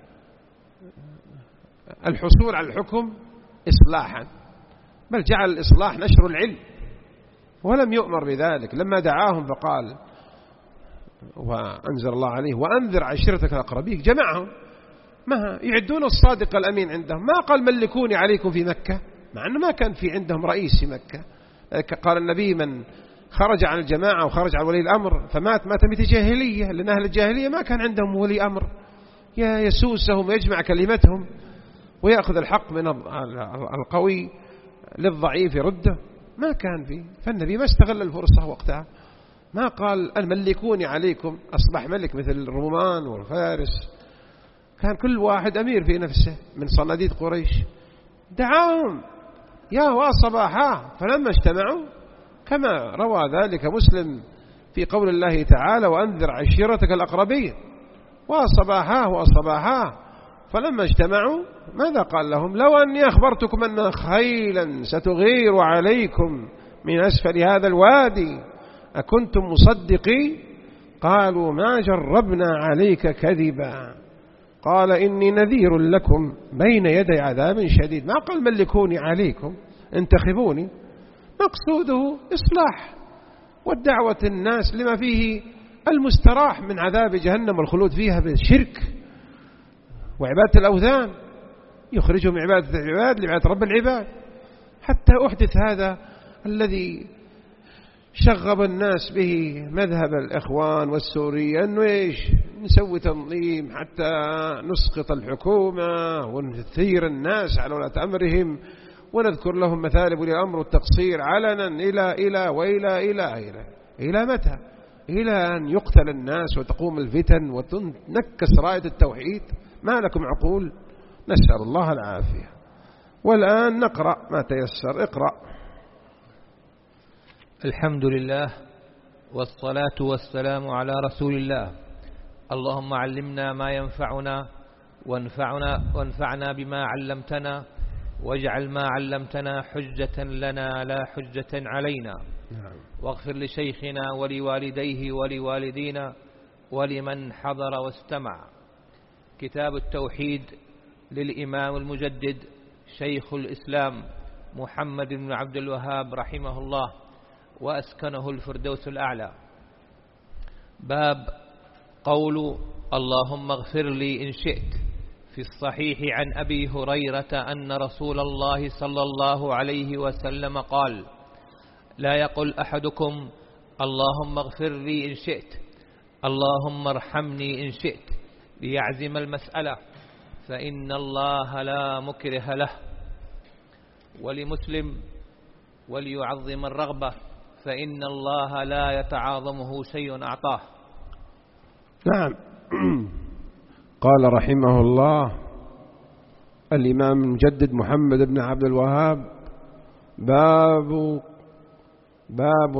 الحصول على الحكم إصلاحا، بل جعل الإصلاح نشر العلم، ولم يؤمر بذلك. لما دعاهم فقال وأنزل الله عليه: وأنذر عشيرتك الأقربين. جمعهم، ما يعدون الصادق الأمين عندهم، ما قال ملكوني عليكم في مكة، مع أنه ما كان في عندهم رئيس في مكة. قال النبي: من خرج عن الجماعة وخرج عن ولي الأمر فمات ميتة جاهلية، لأن أهل الجاهلية ما كان عندهم ولي أمر يسوسهم ويجمع كلمتهم ويأخذ الحق من القوي للضعيف يرده، ما كان فيه. فالنبي ما استغل الفرصة وقتها، ما قال أن ملكوني عليكم، أصبح ملك مثل الرومان والفارس، كان كل واحد أمير في نفسه من صناديد قريش. دعاهم: يا وصباحا، فلما اجتمعوا كما روى ذلك مسلم في قول الله تعالى: وأنذر عشيرتك الأقربين. وصباحا فلما اجتمعوا ماذا قال لهم؟ لو أني أخبرتكم أن خيلا ستغير عليكم من أسفل هذا الوادي أكنتم مصدقي؟ قالوا: ما جربنا عليك كذبا. قال: إني نذير لكم بين يدي عذاب شديد. ما قال ملكوني عليكم انتخبوني، مقصوده إصلاح والدعوة الناس لما فيه المستراح من عذاب جهنم والخلود فيها بالشرك وعبادة الأوثان، يخرجهم من عبادة العباد لعبادة رب العباد. حتى أحدث هذا الذي شغب الناس به مذهب الإخوان والسورية، أنه إيش نسوي تنظيم حتى نسقط الحكومة ونثير الناس على ولاة أمرهم ونذكر لهم مثالب للأمر والتقصير علنا إلى متى؟ إلى أن يقتل الناس وتقوم الفتن وتنكس راية التوحيد. ما لكم عقول؟ نسأل الله العافية. والآن نقرأ ما تيسر. اقرأ. الحمد لله والصلاة والسلام على رسول الله. اللهم علمنا ما ينفعنا وانفعنا بما علمتنا، واجعل ما علمتنا حجة لنا لا حجة علينا. واغفر لشيخنا ولوالديه ولوالدينا ولمن حضر واستمع. كتاب التوحيد للإمام المجدد شيخ الإسلام محمد بن عبد الوهاب رحمه الله، وأسكنه الفردوس الأعلى. باب قول اللهم اغفر لي إن شئت. في الصحيح عن أبي هريرة أن رسول الله صلى الله عليه وسلم قال: لا يقل أحدكم اللهم اغفر لي إن شئت، اللهم ارحمني إن شئت، ليعزم المسألة، فإن الله لا مكره له. ولمسلم: وليعظم الرغبة، فإن الله لا يتعاظمه شيء أعطاه. نعم. قال رحمه الله الإمام المجدد محمد بن عبد الوهاب: باب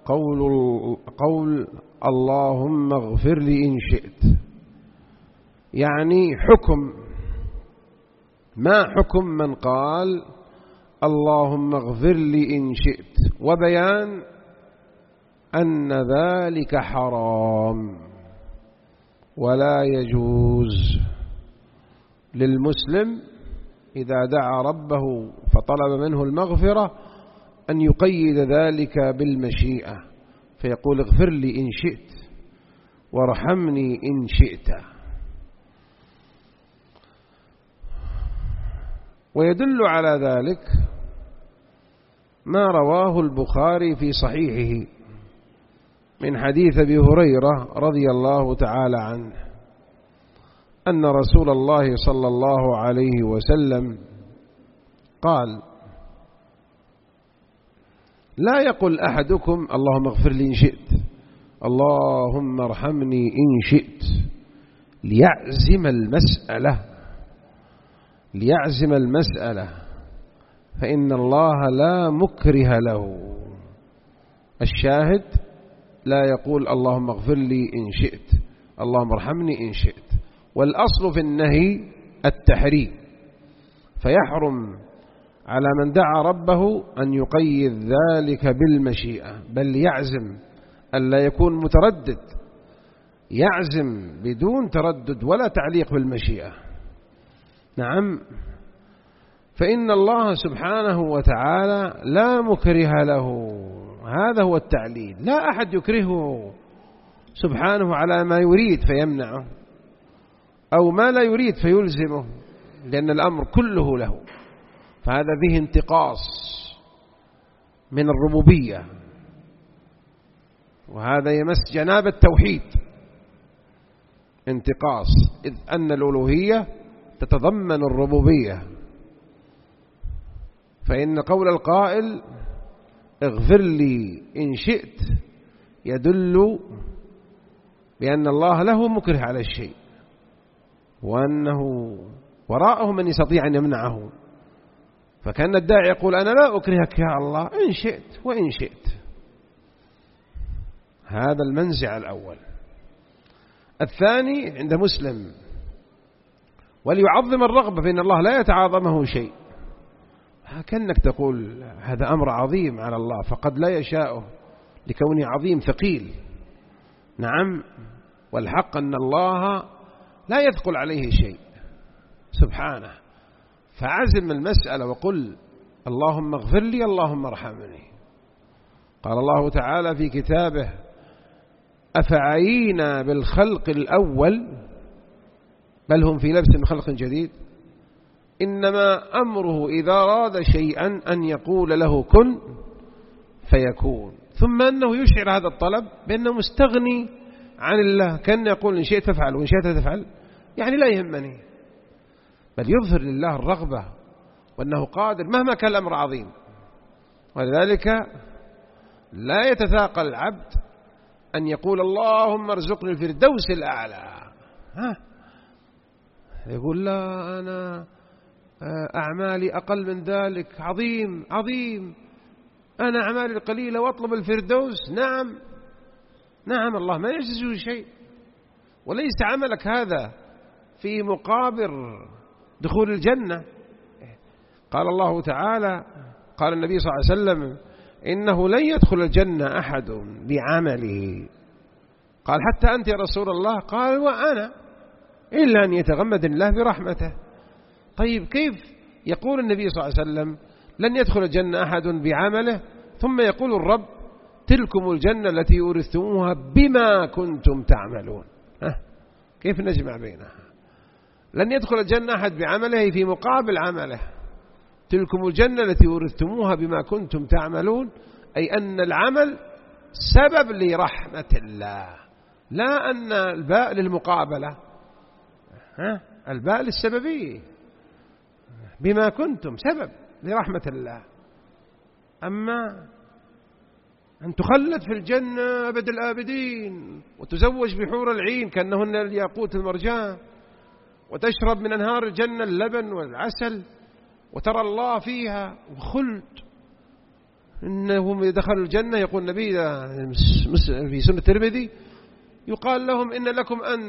قول اللهم اغفر لي إن شئت، يعني حكم، ما حكم من قال اللهم اغفر لي إن شئت، وبيان أن ذلك حرام ولا يجوز للمسلم إذا دعا ربه فطلب منه المغفرة أن يقيد ذلك بالمشيئة، فيقول اغفر لي إن شئت وارحمني إن شئت. ويدل على ذلك ما رواه البخاري في صحيحه من حديث أبي هريرة رضي الله تعالى عنه أن رسول الله صلى الله عليه وسلم قال: لا يقل أحدكم اللهم اغفر لي إن شئت، اللهم ارحمني إن شئت، ليعزم المسألة، فإن الله لا مكره له. الشاهد: لا يقول اللهم اغفر لي إن شئت، اللهم ارحمني إن شئت. والأصل في النهي التحريم، فيحرم على من دعا ربه أن يقيد ذلك بالمشيئة، بل يعزم، ألا يكون متردد، يعزم بدون تردد ولا تعليق بالمشيئة. نعم، فإن الله سبحانه وتعالى لا مكره له، هذا هو التعليل. لا أحد يكرهه سبحانه على ما يريد فيمنعه، أو ما لا يريد فيلزمه، لأن الأمر كله له، فهذا به انتقاص من الربوبية، وهذا يمس جناب التوحيد، انتقاص، إذ أن الألوهية تتضمن الربوبية. فإن قول القائل اغفر لي إن شئت يدل بأن الله له مكره على الشيء، وأنه وراءه من يستطيع أن يمنعه. فكان الداعي يقول أنا لا أكرهك يا الله إن شئت وإن شئت. هذا المنزع الأول. الثاني عند مسلم: وليعظم الرغبة، فإن الله لا يتعاظمه شيء. كأنك تقول هذا أمر عظيم على الله، فقد لا يشاءه لكونه عظيم ثقيل. نعم، والحق أن الله لا يثقل عليه شيء سبحانه، فعزم المسألة وقل اللهم اغفر لي، اللهم ارحمني. قال الله تعالى في كتابه: أفعينا بالخلق الأول بل هم في لبس من خلق جديد. إنما أمره إذا أراد شيئا أن يقول له كن فيكون، ثم أنه يشعر هذا الطلب بأنه مستغني عن الله، كان يقول إن شئت تفعل وإن شئت تفعل، يعني لا يهمني، بل يظهر لله الرغبة وأنه قادر مهما كان الأمر عظيم. ولذلك لا يتثاقل العبد أن يقول اللهم ارزقني الفردوس الأعلى، يقول لا أنا أعمالي أقل من ذلك، عظيم عظيم، أنا أعمالي القليلة وأطلب الفردوس. نعم الله ما يجزي شيء، وليس عملك هذا في مقابل دخول الجنة. قال الله تعالى، قال النبي صلى الله عليه وسلم: إنه لن يدخل الجنة أحد بعمله. قال: حتى أنت يا رسول الله؟ قال: وأنا، إلا أن يتغمد الله برحمته. طيب كيف يقول النبي صلى الله عليه وسلم لن يدخل الجنة أحد بعمله، ثم يقول الرب: تلكم الجنة التي أورثتموها بما كنتم تعملون؟ كيف نجمع بينها؟ لن يدخل الجنة أحد بعمله في مقابل عمله، تلكم الجنة التي أورثتموها بما كنتم تعملون، أي أن العمل سبب لرحمة الله، لا أن الباء للمقابلة، الباء للسببية، بما كنتم سبب لرحمة الله. أما أن تخلد في الجنة أبد الآبدين، وتزوج بحور العين كأنهن الياقوت المرجان، وتشرب من أنهار الجنة اللبن والعسل، وترى الله فيها وخلد. إنهم دخلوا الجنة، يقول النبي في سنة الترمذي، يقال لهم: إن لكم أن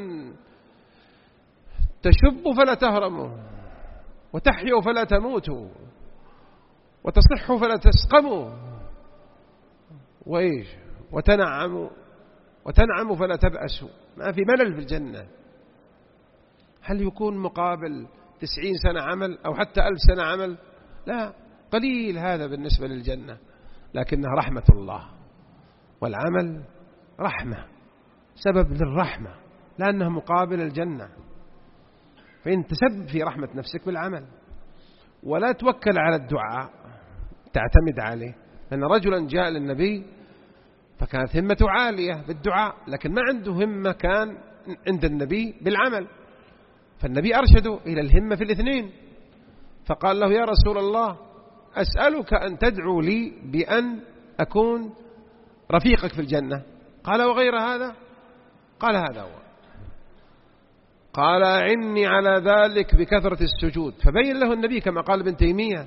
تشبوا فلا تهرموا، وتحيوا فلا تموتوا، وتصحوا فلا تسقموا، وإيش وتنعموا فلا تبأسوا. ما في ملل في الجنة. هل يكون مقابل 90 سنة عمل أو حتى 1000 سنة عمل؟ لا، قليل هذا بالنسبة للجنة، لكنها رحمة الله، والعمل رحمة، سبب للرحمة، لأنه مقابل الجنة. فإن تسبب في رحمة نفسك بالعمل، ولا توكل على الدعاء تعتمد عليه. لأن رجلا جاء للنبي فكانت همته عالية بالدعاء، لكن ما عنده همة كان عند النبي بالعمل، فالنبي أرشده إلى الهمة في الاثنين. فقال له: يا رسول الله، أسألك أن تدعو لي بأن أكون رفيقك في الجنة. قال: وغير هذا؟ قال: هذا هو. قال: أعني على ذلك بكثرة السجود. فبين له النبي كما قال ابن تيمية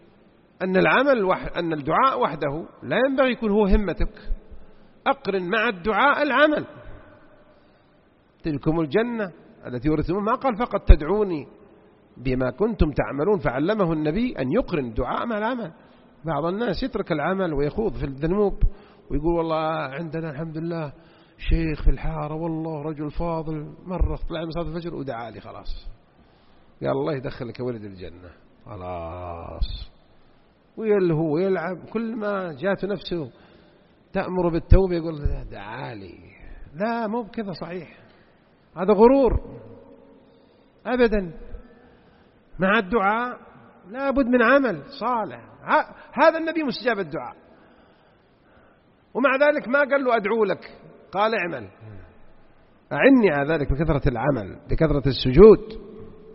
أن الدعاء وحده لا ينبغي يكون هو همتك، أقرن مع الدعاء العمل. تلكم الجنة التي ورثتموها، ما قال فقط تدعوني بما كنتم تعملون، فعلمه النبي أن يقرن الدعاء مع العمل. بعض الناس يترك العمل ويخوض في الذنوب ويقول: والله عندنا الحمد لله شيخ في الحارة، والله رجل فاضل، مرة طلع من صلاة الفجر ودعا لي، خلاص قال الله يدخلك ولد الجنة، خلاص. ويلهو ويلعب، كل ما جات نفسه تأمر بالتوبة يقول دعا لي. لا، مو بكذا صحيح، هذا غرور أبدا. مع الدعاء لا بد من عمل صالح. هذا النبي مستجاب الدعاء، ومع ذلك ما قال له أدعو لك، قال: اعمل، أعني على ذلك بكثرة العمل، بكثرة السجود.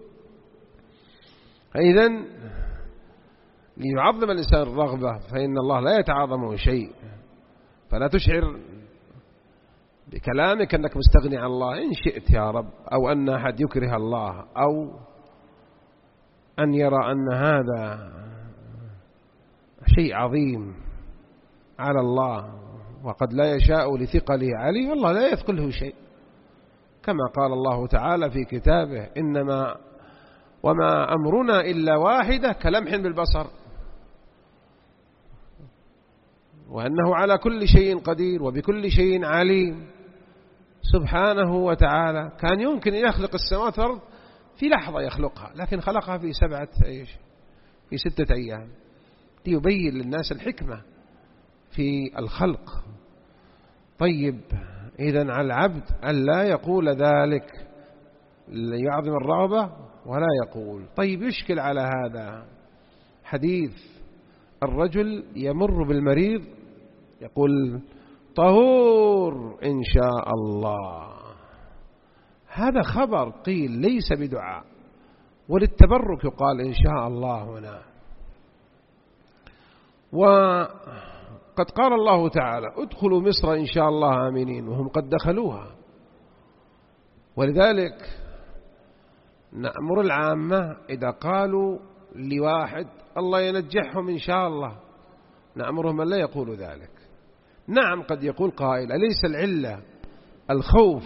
إذن ليعظم الإنسان الرغبة، فإن الله لا يتعاظمه شيء. فلا تشعر بكلامك أنك مستغني عن الله إن شئت يا رب، أو أن أحد يكره الله، أو أن يرى أن هذا شيء عظيم على الله وقد لا يشاء لثقله عليه، والله لا يثقله شيء. كما قال الله تعالى في كتابه: إنما وما أمرنا إلا واحدة كلمح بالبصر، وأنه على كل شيء قدير وبكل شيء عليم سبحانه وتعالى. كان يمكن أن يخلق السماوات والأرض في لحظة يخلقها، لكن خلقها في 6 أيام ليبين للناس الحكمة في الخلق. طيب، إذن على العبد أن لا يقول ذلك، يعظم الرغبة ولا يقول. طيب، يشكل على هذا حديث الرجل يمر بالمريض يقول: طهور إن شاء الله. هذا خبر قيل ليس بدعاء، وللتبرك يقال إن شاء الله هنا. وقد قال الله تعالى: ادخلوا مصر إن شاء الله آمنين، وهم قد دخلوها. ولذلك نأمر العامة إذا قالوا لواحد الله ينجحهم إن شاء الله، نأمرهم أن لا يقولوا ذلك. نعم قد يقول قائل أليس العلة الخوف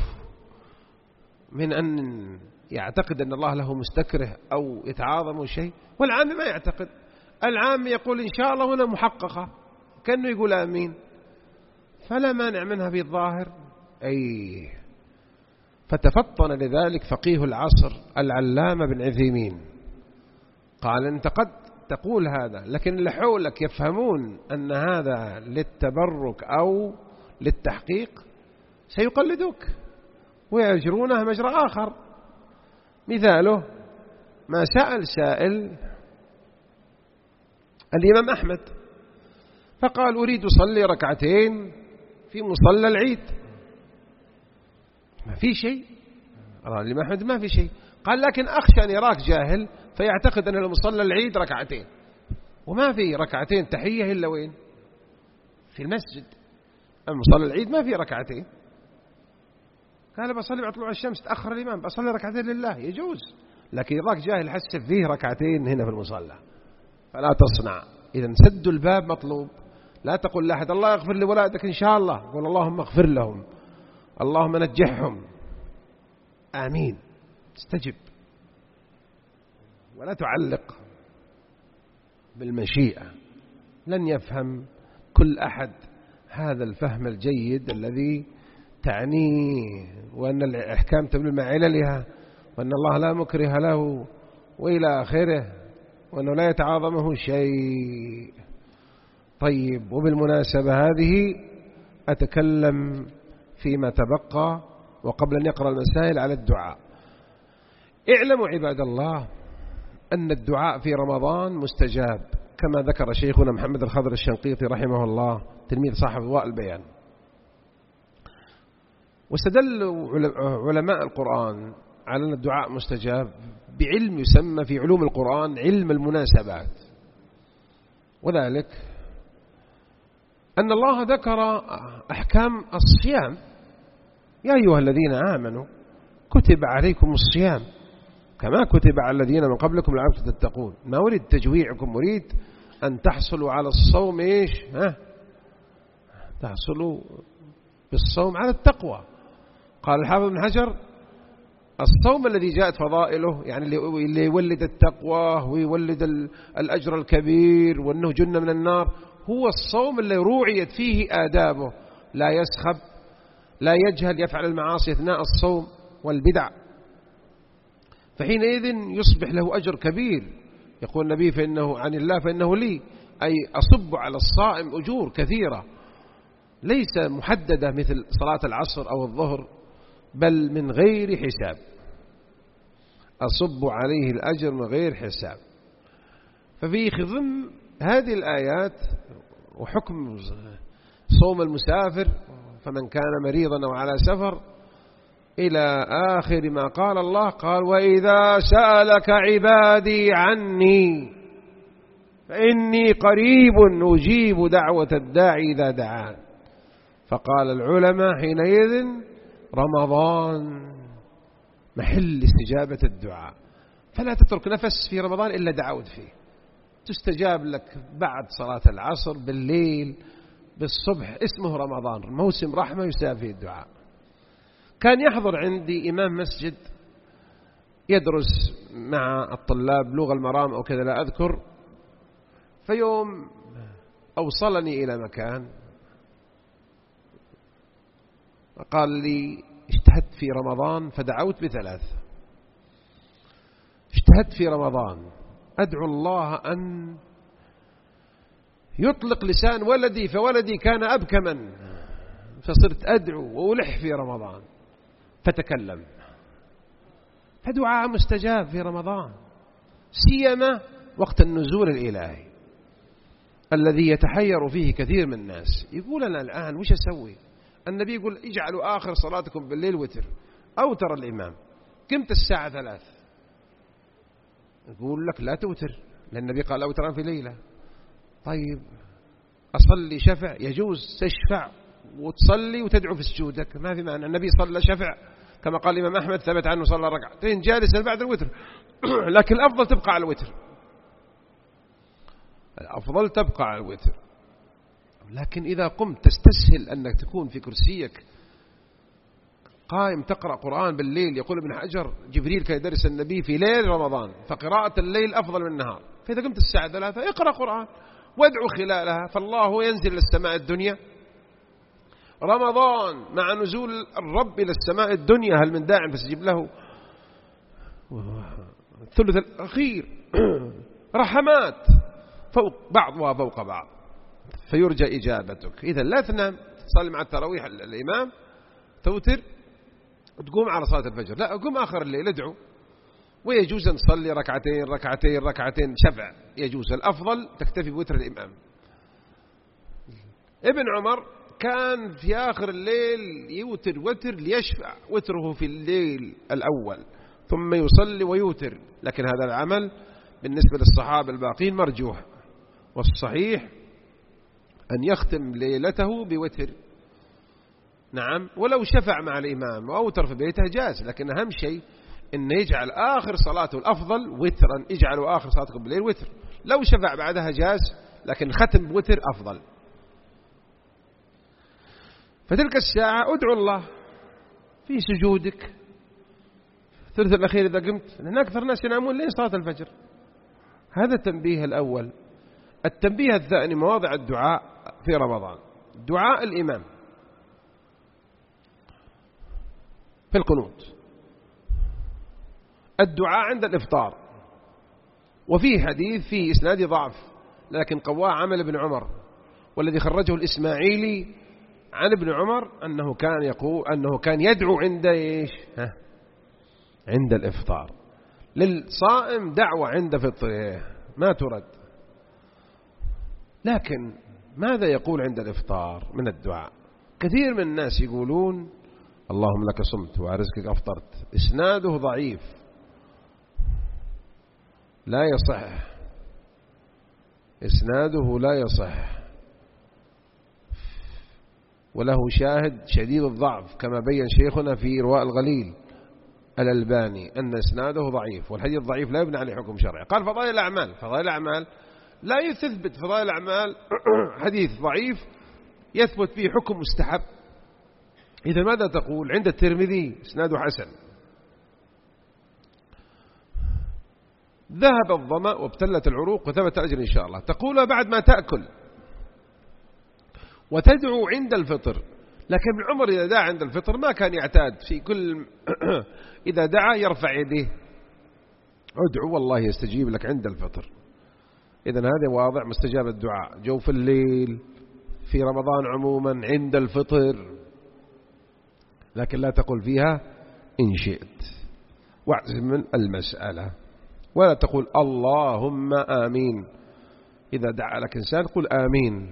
من أن يعتقد أن الله له مستكره أو يتعاظم شيء، والعام ما يعتقد. العام يقول إن شاء الله هنا محققة، كأنه يقول آمين، فلا مانع منها في الظاهر. أي فتفطن لذلك فقيه العصر العلامة بن عثيمين قال أنت قد تقول هذا، لكن اللي حولك يفهمون أن هذا للتبرك أو للتحقيق سيقلدوك ويجرونه مجرى آخر. مثاله ما سأل سائل الإمام أحمد فقال أريد أصلي ركعتين في مصلى العيد، ما في شيء. الإمام أحمد ما في شيء، قال لكن أخشى أن يراك جاهل فيعتقد أن المصلى العيد ركعتين، وما في ركعتين تحية إلا وين؟ في المسجد. المصلى العيد ما في ركعتين. قال بصلي بعد طلوع الشمس، تأخر الإمام بصلي ركعتين لله، يجوز، لكن يراك جاهل حسب فيه ركعتين هنا في المصلى فلا تصنع. إذا سد الباب مطلوب. لا تقول لأحد الله يغفر لولادك إن شاء الله، قل اللهم اغفر لهم، اللهم نجحهم، آمين، استجب، ولا تعلق بالمشيئة. لن يفهم كل أحد هذا الفهم الجيد الذي تعنيه، وأن الأحكام تبنى مع عللها، وأن الله لا مكره له وإلى آخره، وأنه لا يتعاظمه شيء. طيب، وبالمناسبة هذه أتكلم فيما تبقى وقبل أن يقرأ المسائل على الدعاء. اعلموا عباد الله أن الدعاء في رمضان مستجاب، كما ذكر شيخنا محمد الخضر الشنقيطي رحمه الله تلميذ صاحب ضواء البيان. واستدل علماء القرآن على أن الدعاء مستجاب بعلم يسمى في علوم القرآن علم المناسبات، وذلك أن الله ذكر أحكام الصيام: يا أيها الذين آمنوا كتب عليكم الصيام كما كتب على الذين من قبلكم لعلكم تتقون. ما أريد تجويعكم، أريد أن تحصلوا على الصوم إيش؟ تحصلوا بالصوم على التقوى. قال الحافظ ابن حجر: الصوم الذي جاءت فضائله، يعني اللي يولد التقوى ويولد الأجر الكبير وأنه جنة من النار، هو الصوم اللي روعيت فيه آدابه، لا يسخب، لا يجهل، يفعل المعاصي أثناء الصوم والبدع، فحينئذ يصبح له أجر كبير. يقول النبي: فإنه عن الله فإنه لي، أي أصب على الصائم أجور كثيرة ليس محددة مثل صلاة العصر أو الظهر، بل من غير حساب، أصب عليه الأجر من غير حساب. ففي خضم هذه الآيات وحكم صوم المسافر، فمن كان مريضا أو على سفر، إلى آخر ما قال الله. قال: وإذا سألك عبادي عني فإني قريب أجيب دعوة الداعي إذا دعان. فقال العلماء حينئذ رمضان محل استجابة الدعاء، فلا تترك نفس في رمضان إلا دعوت فيه، تستجاب لك بعد صلاة العصر، بالليل، بالصبح. اسمه رمضان، موسم رحمة يستجاب فيه الدعاء. كان يحضر عندي إمام مسجد يدرس مع الطلاب لغة المرام أو كذا لا أذكر، فيوم أوصلني إلى مكان قال لي: اجتهدت في رمضان فدعوت بثلاث. اجتهدت في رمضان أدعو الله أن يطلق لسان ولدي، فولدي كان أبكما، فصرت أدعو وألح في رمضان فتكلم. فدعاء مستجاب في رمضان، سيما وقت النزول الإلهي الذي يتحير فيه كثير من الناس. يقول: أنا الآن وش أسوي؟ النبي يقول: اجعلوا آخر صلاتكم بالليل وتر، أو ترى الإمام قمت الساعة 3. يقول لك لا توتر، لأن النبي قال: أوترا في ليلة. طيب أصلي شفع، يجوز تشفع وتصلي وتدعو في سجودك، ما في معنى. النبي صلى شفع كما قال الإمام أحمد، ثبت عنه صلى ركعتين جالسا بعد الوتر لكن الأفضل تبقى على الوتر. الأفضل تبقى على الوتر. لكن إذا قمت تستسهل أنك تكون في كرسيك قائم تقرأ قرآن بالليل، يقول ابن حجر جبريل كان يدرس النبي في ليل رمضان، فقراءة الليل أفضل من النهار، فإذا قمت الساعة 3 اقرأ قرآن وادعو خلالها، فالله ينزل للسماء الدنيا. رمضان مع نزول الرب إلى السماء الدنيا هل من داع فاستجب له؟ الثلث الأخير رحمات فوق بعضها فوق بعض فيرجى إجابتك. إذا لا تنام تصلي مع التراويح الإمام توتر وتقوم على صلاة الفجر، لا قوم آخر الليل ادعو، ويجوز أن تصلي ركعتين شفع، يجوز. الأفضل تكتفي بوتر الإمام. ابن عمر كان في آخر الليل يوتر وتر ليشفع وتره في الليل الأول ثم يصلي ويوتر، لكن هذا العمل بالنسبة للصحابة الباقين مرجوح، والصحيح أن يختم ليلته بوتر. نعم، ولو شفع مع الإمام وأوتر في بيته جاز، لكن أهم شيء إن يجعل آخر صلاته الأفضل وترا، اجعلوا آخر صلاتكم بالليل وتر. لو شفع بعدها جاز، لكن ختم بوتر أفضل. فتلك الساعة ادعو الله في سجودك، الثلث الأخير إذا قمت، لأن أكثر الناس ينامون لين صلاة الفجر. هذا التنبيه الأول. التنبيه الثاني مواضع الدعاء في رمضان. دعاء الإمام في القنوت، الدعاء عند الإفطار، وفيه حديث فيه إسناد ضعف لكن قواه عمل ابن عمر، والذي خرجه الإسماعيلي عن ابن عمر أنه كان يقول أنه كان يدعو عند إيش؟ عند الإفطار. للصائم دعوة عند فطره ما ترد، لكن ماذا يقول عند الإفطار من الدعاء؟ كثير من الناس يقولون اللهم لك صمت وعلى رزقك أفطرت، إسناده ضعيف لا يصح، إسناده لا يصح، وله شاهد شديد الضعف كما بين شيخنا في رواء الغليل الألباني أن إسناده ضعيف، والحديث الضعيف لا يبنى عليه حكم شرعي. قال فضائل الأعمال، فضائل الأعمال لا يثبت فضائل الأعمال حديث ضعيف يثبت فيه حكم مستحب. إذا ماذا تقول؟ عند الترمذي إسناده حسن، ذهب الظمأ وابتلت العروق وثبت أجر إن شاء الله، تقول بعد ما تأكل، وتدعو عند الفطر. لكن ابن عمر إذا دعا عند الفطر ما كان يعتاد في كل إذا دعا يرفع يديه، ادعو والله يستجيب لك عند الفطر. إذن هذا واضع مستجاب الدعاء جوف الليل في رمضان عموما عند الفطر، لكن لا تقول فيها إن شئت، واعزم المسألة، ولا تقول اللهم آمين. إذا دعا لك إنسان قل آمين،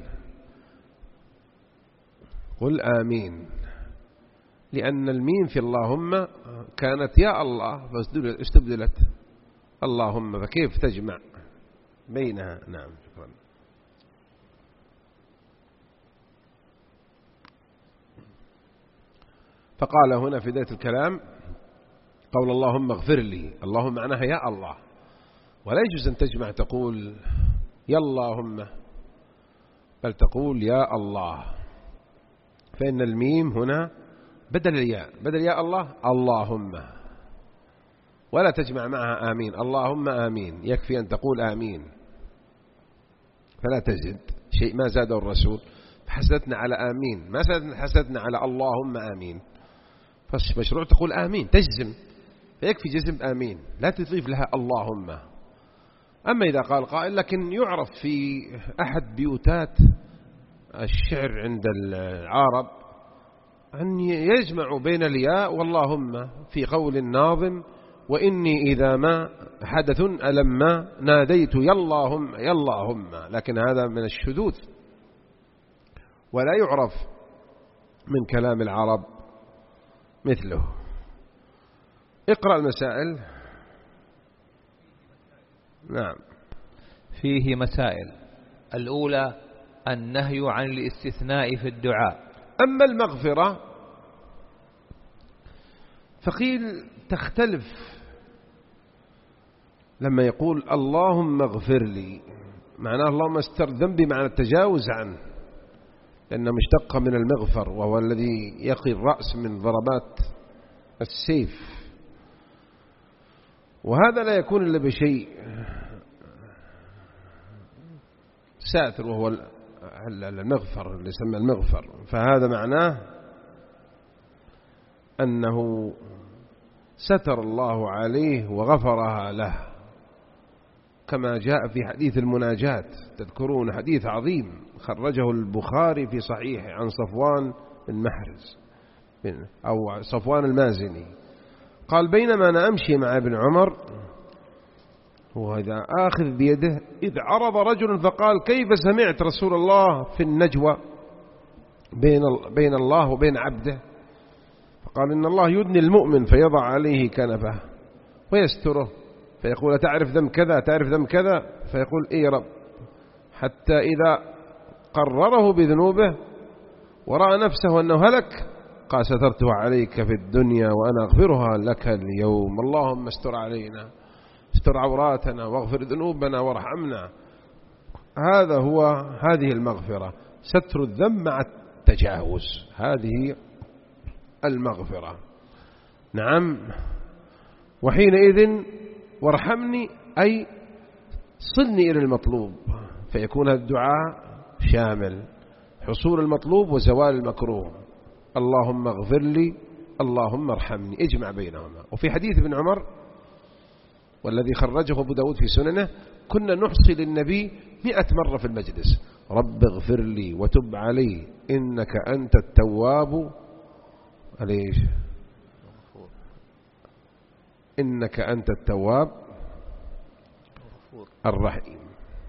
قل آمين، لأن الميم في اللهم كانت يا الله فاستبدلت اللهم، فكيف تجمع بينها؟ نعم، شكرا. فقال هنا في بداية الكلام قول اللهم اغفر لي، اللهم معناها يا الله، ولا يجوز أن تجمع تقول يا اللهم، بل تقول يا الله، فإن الميم هنا بدل الياء، بدل يا الله اللهم، ولا تجمع معها آمين، اللهم آمين، يكفي أن تقول آمين فلا تزد شيء، ما زاده الرسول، حسدتنا على آمين، ما حسدنا على اللهم آمين، فمشروع تقول آمين تجزم، فيكفي جزم آمين لا تضيف لها اللهم. أما إذا قال قائل لكن يعرف في أحد بيوتات الشعر عند العرب أن يجمع بين الياء واللهم في قول الناظم وإني إذا ما حدث ألما ناديت يا اللهم يا اللهم، لكن هذا من الشذوذ ولا يعرف من كلام العرب مثله. اقرأ المسائل. نعم، فيه مسائل. الأولى النهي عن الاستثناء في الدعاء. أما المغفرة فقيل تختلف لما يقول اللهم اغفر لي، معناه اللهم استر ذنبي معنى التجاوز عنه، لأنه مشتق من المغفر، وهو الذي يقي الرأس من ضربات السيف. وهذا لا يكون إلا بشيء ساتر، وهو المغفر اللي يسمى المغفر. فهذا معناه أنه ستر الله عليه وغفرها له، كما جاء في حديث المناجاة. تذكرون حديث عظيم خرجه البخاري في صحيحه عن صفوان بن محرز أو صفوان المازني، قال بينما أنا أمشي مع ابن عمر وهذا آخذ بيده إذ عرض رجل فقال كيف سمعت رسول الله في النجوى بين الله وبين عبده؟ فقال إن الله يدني المؤمن فيضع عليه كنفه ويستره، فيقول تعرف ذنب كذا تعرف ذنب كذا، فيقول إيه رب، حتى إذا قرره بذنوبه ورأى نفسه أنه هلك قال سترتها عليك في الدنيا وأنا أغفرها لك اليوم. اللهم استر علينا، استر عوراتنا واغفر ذنوبنا وارحمنا. هذه المغفرة، ستر الذنب مع التجاوز، هذه المغفرة. نعم. وحينئذ وارحمني أي صلني إلى المطلوب، فيكون الدعاء شامل حصول المطلوب وزوال المكروه. اللهم اغفر لي اللهم ارحمني، اجمع بينهما. وفي حديث ابن عمر والذي خرجه أبو داود في سننه كنا نحصي للنبي 100 مرة في المجلس رب اغفر لي وتب علي إنك أنت التواب عليش إنك أنت التواب الرحيم.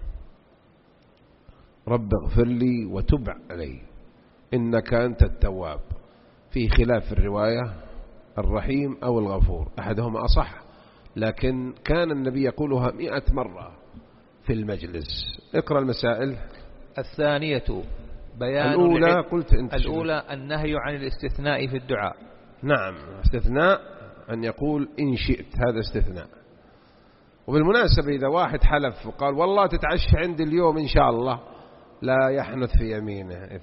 رب اغفر لي وتب علي إنك أنت التواب، في خلاف في الرواية الرحيم أو الغفور، أحدهما أصح، لكن كان النبي يقولها 100 مرة في المجلس. اقرأ المسائل. الثانية بيان الأولى قلت أنت الأولى النهي عن الاستثناء في الدعاء. نعم، استثناء أن يقول إن شئت، هذا استثناء. وبالمناسبة إذا واحد حلف وقال والله تتعشى عندي اليوم إن شاء الله، لا يحنث في يمينه.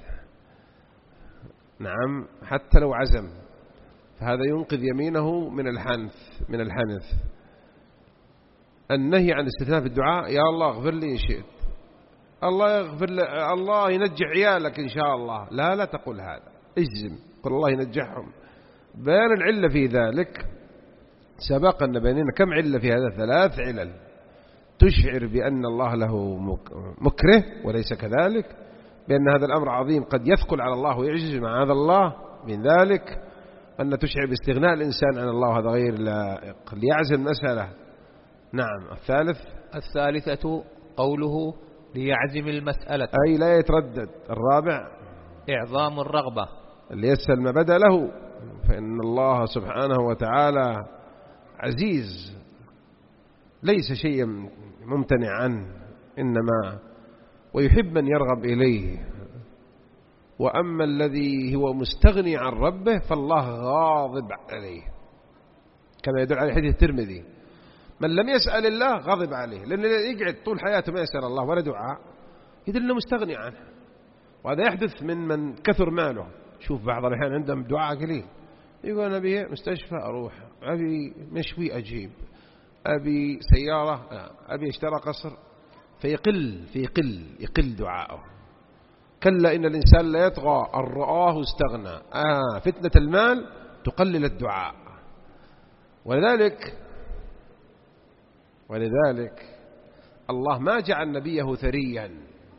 نعم، حتى لو عزم فهذا ينقذ يمينه من الحنث. النهي عن الاستثناء في الدعاء، يا الله اغفر لي إن شئت، الله يغفر لي، الله ينجح عيالك إن شاء الله، لا تقول هذا، اجزم قل الله ينجحهم. بيان العلة في ذلك سبق أن بيننا كم علة في هذا، 3 علل تشعر بأن الله له مكره وليس كذلك، بأن هذا الأمر عظيم قد يثقل على الله ويعجز معاذ الله من ذلك، أن تشعر باستغناء الإنسان عن الله، هذا غير لائق ليعزم المسألة. نعم. الثالثة قوله ليعزم المسألة، أي لا يتردد. الرابع إعظام الرغبة، اللي يسأل ما بدأ له، فإن الله سبحانه وتعالى عزيز ليس شيئا ممتنع عنه، إنما ويحب من يرغب إليه. وأما الذي هو مستغني عن ربه فالله غاضب عليه، كما يدل على حديث الترمذي من لم يسأل الله غضب عليه، لأنه يقعد طول حياته ما يسأل الله ولا دعاء يدل أنه مستغني عنه. وهذا يحدث من كثر ماله. شوف بعض الأحيان عندهم دعاء قليل، يقول أبي مستشفى أروح، أبي مشوي أجيب، أبي سيارة، أبي اشترى قصر، يقل دعاءه. كلا إن الإنسان لا يطغى أن رآه استغنى. فتنة المال تقلل الدعاء. ولذلك الله ما جعل نبيه ثريا.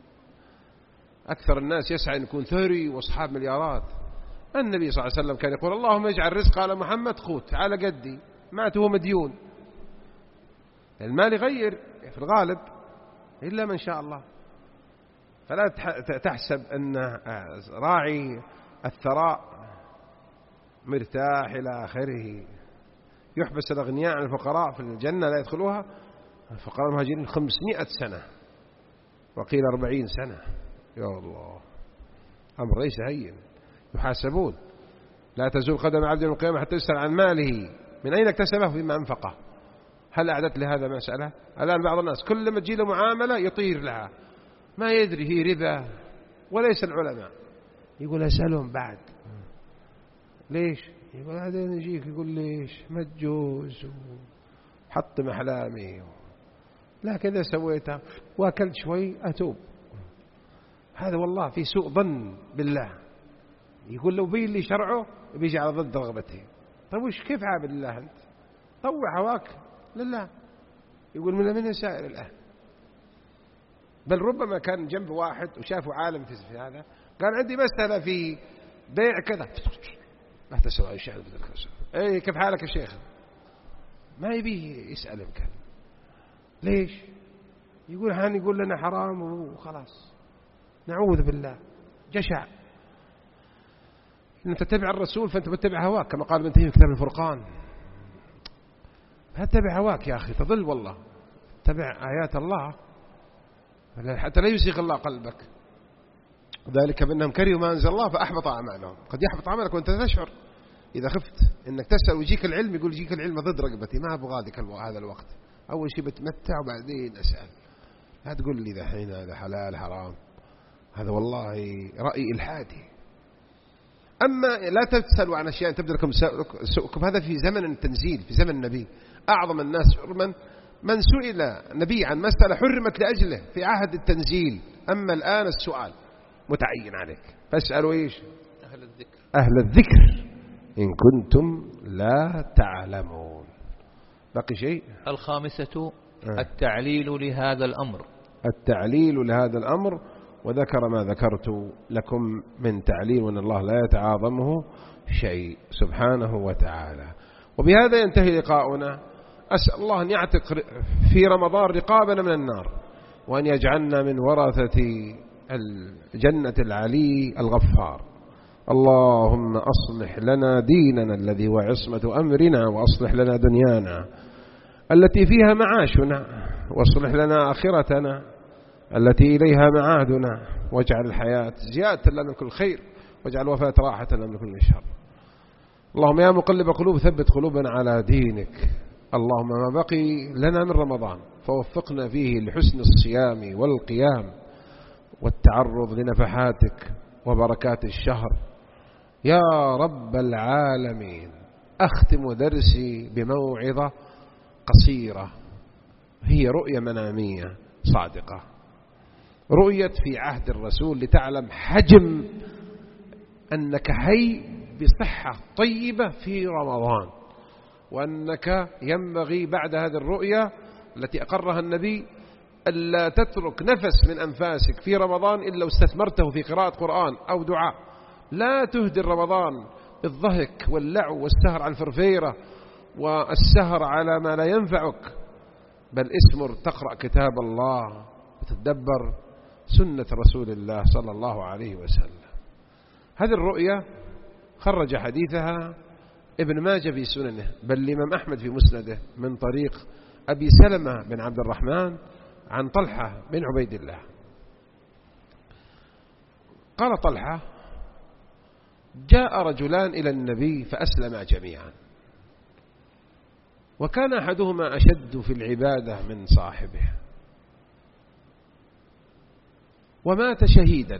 أكثر الناس يسعى أن يكون ثري وأصحاب مليارات. النبي صلى الله عليه وسلم كان يقول اللهم اجعل رزق على محمد قوت على قدي، مات هو مديون. المال يغير في الغالب إلا من شاء الله. فلا تحسب أن راعي الثراء مرتاح إلى آخره. يحبس الأغنياء عن الفقراء في الجنة لا يدخلوها الفقراء المهاجرين 500 سنة وقيل 40 سنة. يا الله، أمر ليس هين. يحاسبون. لا تزول قدم عبد يوم القيامة حتى يسأل عن ماله من أين اكتسبه فيما أنفقه، هل أعدت لهذا مسألة؟ الآن بعض الناس كل ما تجي له معاملة يطير لها، ما يدري هي ربا وليس العلماء. يقول أسألهم بعد ليش؟ يقول هذا يجيك يقول ليش ما تجوز وحطم أحلامي، لكن إذا سويتها وأكلت شوي أتوب. هذا والله في سوء ظن بالله. يقول لو بين لي شرعه بيجي على ضد رغبتي. طيب وش كيف عابد الله أنت؟ طوع هواك لله. يقول من سائر الأهل. بل ربما كان جنب واحد وشافوا عالم في هذا قال عندي مسألة في بيع كذا، ما تسأل أي شيء. أي كيف حالك يا شيخ؟ ما يبيه يسأل يمكن ليش؟ يقول يقول لنا حرام وخلاص. نعوذ بالله. جشع. إن تتبع الرسول فأنت بتتبع هواك كما قال ابن تيمية في كتاب الفرقان. تتبع هواك يا أخي تضل والله. تتبع آيات الله حتى لا يزيغ الله قلبك. ذلك بأنهم كرهوا ما أنزل الله فأحبط أعمالهم. قد يحبط عملك وأنت تشعر. إذا خفت إنك تسأل ويجيك العلم يقول يجيك العلم ضد رغبتي، ما أبغى هذا الوقت. أول شيء بتمتع وبعدين أسأل. لا تقول لي ذحين هذا حلال حرام. هذا والله رأي إلحادي. أما لا تسألوا عن أشياء تبدو لكم سؤكم. هذا في زمن التنزيل، في زمن النبي. أعظم الناس حرما من سئل نبي عن مسألة حرمت لأجله في عهد التنزيل. أما الآن السؤال متعين عليك، فاسألوا إيش؟ أهل الذكر إن كنتم لا تعلمون. بقي شيء؟ الخامسة التعليل لهذا الأمر. التعليل لهذا الأمر، وذكر ما ذكرت لكم من تعليل وأن الله لا يتعاظمه شيء سبحانه وتعالى. وبهذا ينتهي لقاؤنا. أسأل الله أن يعتق في رمضان رقابنا من النار، وأن يجعلنا من ورثة الجنة العلي الغفار. اللهم أصلح لنا ديننا الذي هو عصمة أمرنا، وأصلح لنا دنيانا التي فيها معاشنا، واصلح لنا آخرتنا التي إليها معادنا، واجعل الحياة زيادة لنا من كل خير، واجعل الوفاة راحة لنا من كل شر. اللهم يا مقلب قلوب ثبت قلوبنا على دينك. اللهم ما بقي لنا من رمضان فوفقنا فيه لحسن الصيام والقيام والتعرض لنفحاتك وبركات الشهر يا رب العالمين. أختم درسي بموعظة قصيرة، هي رؤية منامية صادقة، رؤية في عهد الرسول لتعلم حجم أنك حي بصحة طيبة في رمضان، وأنك ينبغي بعد هذه الرؤية التي أقرها النبي ألا تترك نفس من أنفاسك في رمضان إلا واستثمرته في قراءة قرآن أو دعاء. لا تهدر رمضان الضحك واللعب والسهر على الفرفيرة والسهر على ما لا ينفعك، بل اسمر تقرأ كتاب الله وتتدبر سنة رسول الله صلى الله عليه وسلم. هذه الرؤية خرج حديثها ابن ماجه في سننه، بل الإمام أحمد في مسنده من طريق أبي سلمة بن عبد الرحمن عن طلحة بن عبيد الله. قال طلحة: جاء رجلان إلى النبي فأسلما جميعا، وكان أحدهما أشد في العبادة من صاحبه، ومات شهيدا،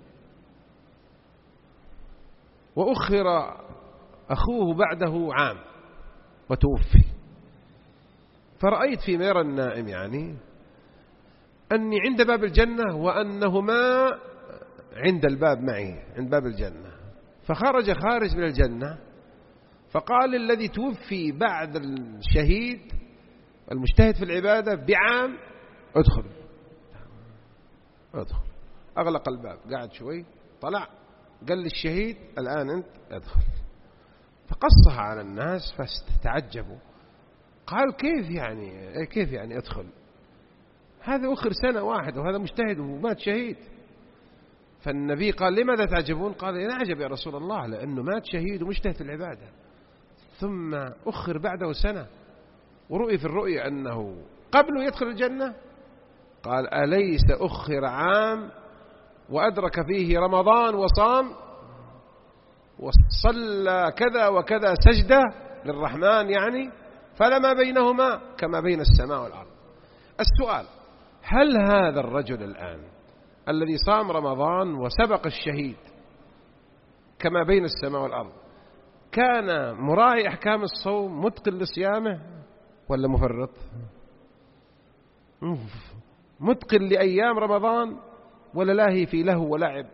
وأخر أخوه بعده عام وتوفي. فرأيت في مير النائم يعني أني عند باب الجنة وأنهما عند الباب معي عند باب الجنة. فخرج خارج من الجنة فقال الذي توفي بعد الشهيد المجتهد في العبادة بعام: ادخل. أغلق الباب، قاعد شوي، طلع قال للشهيد: الآن أنت ادخل. فقصها على الناس فاستعجبوا، قال: كيف يعني ادخل؟ هذا أخر سنة واحد وهذا مجتهد ومات شهيد. فالنبي قال: لماذا تعجبون؟ قال: نعجب يا رسول الله، لأنه مات شهيد ومجتهد في العبادة ثم أخر بعده سنة، ورؤي في الرؤيا أنه قبل يدخل الجنة. قال: أليس أخر عام وأدرك فيه رمضان وصام وصلى كذا وكذا سجدة للرحمن يعني فلما بينهما كما بين السماء والأرض. السؤال: هل هذا الرجل الآن الذي صام رمضان وسبق الشهيد كما بين السماء والأرض كان مراعي أحكام الصوم متقن لصيامه ولا مفرط؟ متقن لأيام رمضان ولا لاهي في لهو ولعب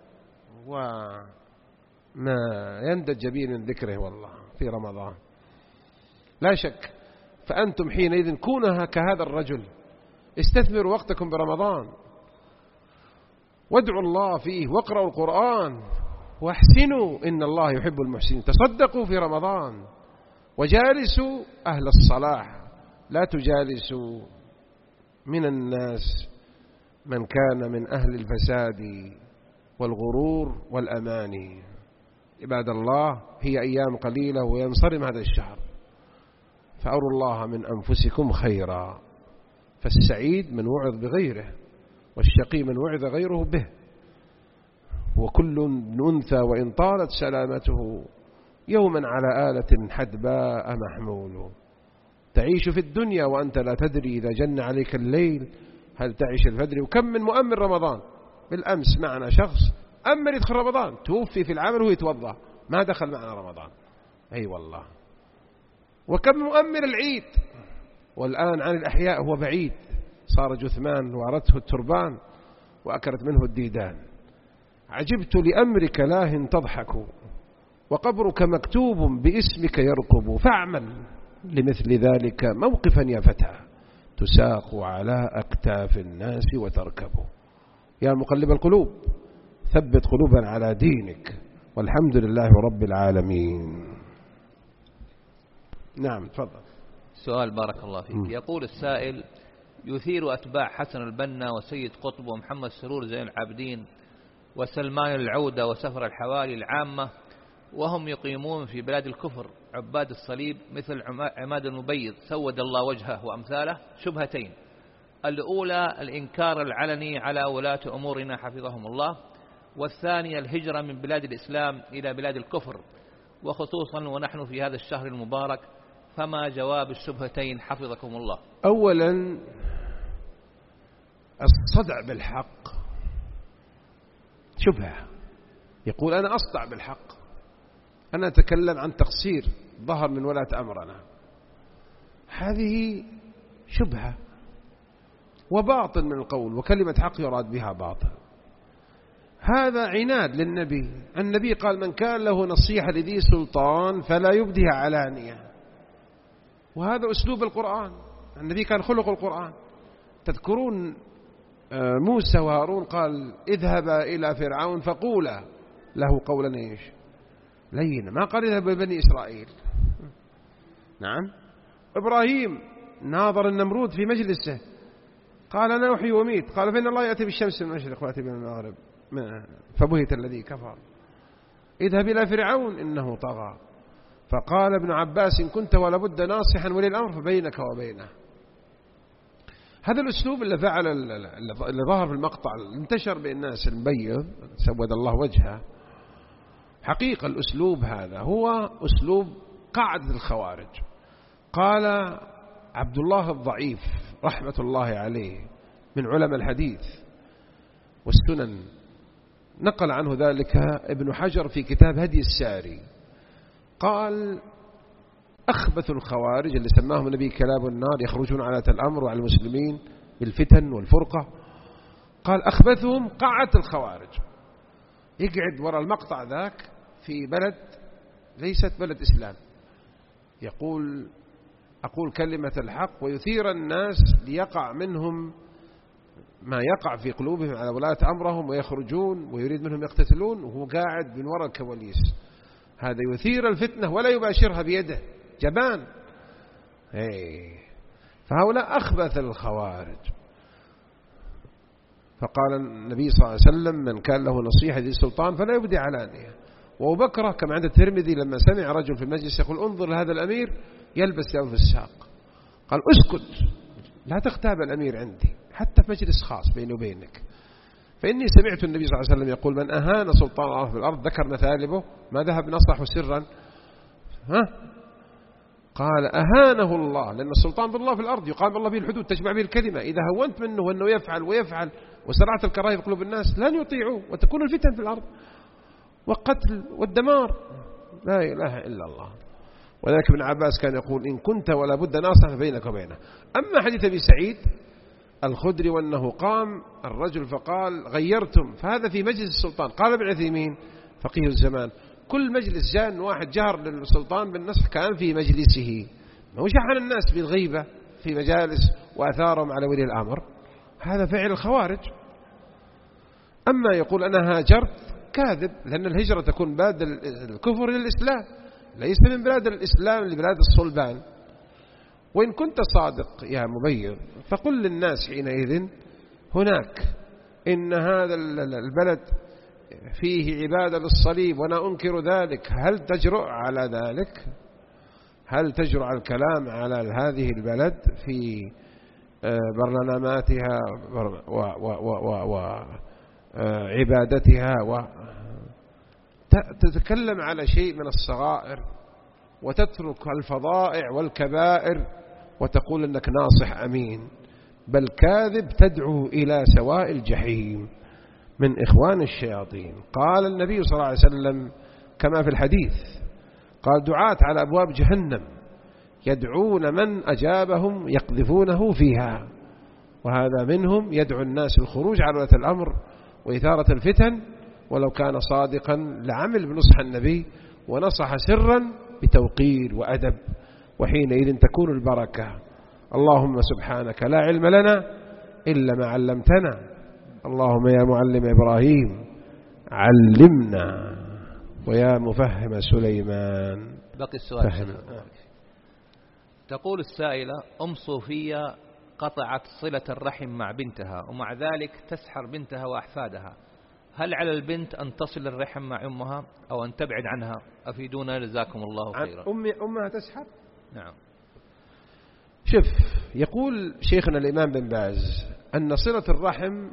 وما يندج جبين من ذكره والله في رمضان؟ لا شك. فأنتم حينئذ كونها كهذا الرجل، استثمروا وقتكم برمضان وادعوا الله فيه واقرأوا القرآن واحسنوا، إن الله يحب المحسنين. تصدقوا في رمضان وجالسوا أهل الصلاح، لا تجالسوا من الناس من كان من أهل الفساد والغرور والأماني. عباد الله، هي أيام قليلة وينصرم هذا الشهر، فأروا الله من أنفسكم خيرا، فالسعيد من وعظ بغيره والشقي من وعظ غيره به، وكل أنثى وإن طالت سلامته يوما على آلة حدباء محمول. تعيش في الدنيا وأنت لا تدري إذا جن عليك الليل هل تعيش الفجر. وكم من مؤمن رمضان، بالأمس معنا شخص أمر يدخل رمضان توفي في العمل وهو يتوضأ، ما دخل معنا رمضان. أي والله. وكم مؤمر العيد والآن عن الأحياء هو بعيد، صار جثمان وارته التربان وأكلت منه الديدان. عجبت لأمرك لاه تضحك وقبرك مكتوب باسمك يرقب، فاعمل لمثل ذلك موقفا يا فتى تساق على أكتاف الناس وتركب. يا مقلب القلوب ثبت قلوبا على دينك، والحمد لله رب العالمين. نعم تفضل. سؤال بارك الله فيك. يقول السائل: يثير أتباع حسن البنا وسيد قطب ومحمد سرور زين العابدين وسلمان العودة وسفر الحوالي العامة وهم يقيمون في بلاد الكفر عباد الصليب مثل عماد المبيض سود الله وجهه وأمثاله شبهتين: الأولى الإنكار العلني على ولاة أمورنا حفظهم الله، والثانية الهجرة من بلاد الإسلام إلى بلاد الكفر، وخصوصا ونحن في هذا الشهر المبارك، فما جواب الشبهتين حفظكم الله؟ أولا الصدع بالحق شبهة، يقول أنا أصدع بالحق، أنا أتكلم عن تقصير ظهر من ولاة أمرنا، هذه شبهة وباطل من القول، وكلمة حق يراد بها باطل. هذا عناد للنبي. النبي قال: من كان له نصيحة لذي سلطان فلا يبديها علانية، وهذا أسلوب القرآن. النبي كان خلق القرآن. تذكرون موسى وهارون قال: اذهبا إلى فرعون فقولا له قولا إيش لينا، ما قال اذهب ببني إسرائيل. نعم. إبراهيم ناظر النمرود في مجلسه قال: أنا أحيي وميت، قال: فإن الله يأتي بالشمس من المشرق ويأتي من المغرب، فبهت الذي كفر. اذهب إلى فرعون إنه طغى. فقال ابن عباس: إن كنت ولا بد ناصحا ولي الأمر فبينك وبينه. هذا الأسلوب اللي فعل اللي ظهر في المقطع انتشر بين الناس المبيض سود الله وجهه. حقيقة الأسلوب هذا هو أسلوب قاعدة الخوارج. قال عبد الله الضعيف رحمة الله عليه من علماء الحديث والسنن، نقل عنه ذلك ابن حجر في كتاب هدي الساري، قال: أخبث الخوارج اللي سماهم النبي كلاب النار يخرجون على الأمر وعلى المسلمين بالفتن والفرقة، قال: أخبثهم قاعة الخوارج. يقعد وراء المقطع ذاك في بلد ليست بلد إسلام، يقول: أقول كلمة الحق ويثير الناس ليقع منهم ما يقع في قلوبهم على ولاة أمرهم ويخرجون ويريد منهم يقتتلون، وهو قاعد من وراء الكواليس. هذا يثير الفتنة ولا يباشرها بيده، جبان. فهؤلاء أخبث الخوارج. فقال النبي صلى الله عليه وسلم: من كان له نصيحة ذي سلطان فلا يبدي علانية. وأبو بكر كما عند الترمذي لما سمع رجل في المجلس يقول: انظر لهذا الأمير يلبس ثياب في الساق، قال: اسكت لا تغتاب الأمير عندي حتى في مجلس خاص بيني وبينك، فإني سمعت النبي صلى الله عليه وسلم يقول: من أهان سلطان الله في الأرض ذكر مثالبه ما ذهب نصح سرا قال أهانه الله، لأن السلطان بالله في الأرض يقام الله به الحدود تجمع به الكلمة. إذا هونت منه وأنه يفعل ويفعل وسرعت الكراهية في قلوب الناس لن يطيعوه وتكون الفتن في الأرض والقتل والدمار. لا إله إلا الله. وذلك ابن عباس كان يقول إن كنت ولا بد ناصح بينك وبينه. أما حديث أبي سعيد الخدري وأنه قام الرجل فقال غيرتم، فهذا في مجلس السلطان. قال ابن عثيمين فقيه الزمان كل مجلس جاء واحد جهر للسلطان بالنصح كان في مجلسه، ما هو شحن الناس بالغيبة في مجالس وأثارهم على ولي الأمر، هذا فعل الخوارج. أما يقول أنا هاجرت كاذب، لأن الهجرة تكون بلاد الكفر للإسلام، ليس من بلاد الإسلام لبلاد الصلبان. وإن كنت صادق يا مبيض فقل للناس حينئذ هناك إن هذا البلد فيه عبادة للصليب وأنا أنكر ذلك، هل تجرؤ على ذلك؟ هل تجرؤ على الكلام على هذه البلد في برلماناتها وعبادتها وتتكلم على شيء من الصغائر وتترك الفظائع والكبائر وتقول أنك ناصح أمين؟ بل كاذب تدعو إلى سواء الجحيم من إخوان الشياطين. قال النبي صلى الله عليه وسلم كما في الحديث قال دعاة على أبواب جهنم يدعون من أجابهم يقذفونه فيها، وهذا منهم يدعو الناس الخروج على ولاة الأمر وإثارة الفتن، ولو كان صادقا لعمل بنصح النبي ونصح سرا بتوقير وأدب، وحينئذ تكون البركة. اللهم سبحانك لا علم لنا إلا ما علمتنا، اللهم يا معلم إبراهيم علمنا ويا مفهم سليمان. بقي السؤال. تقول السائلة صوفية قطعت صلة الرحم مع بنتها ومع ذلك تسحر بنتها وأحفادها، هل على البنت أن تصل الرحم مع أمها أو أن تبعد عنها؟ أفيدونا جزاكم الله خيرا. أمها تسحر؟ نعم. شوف، يقول شيخنا الإمام بن باز أن صلة الرحم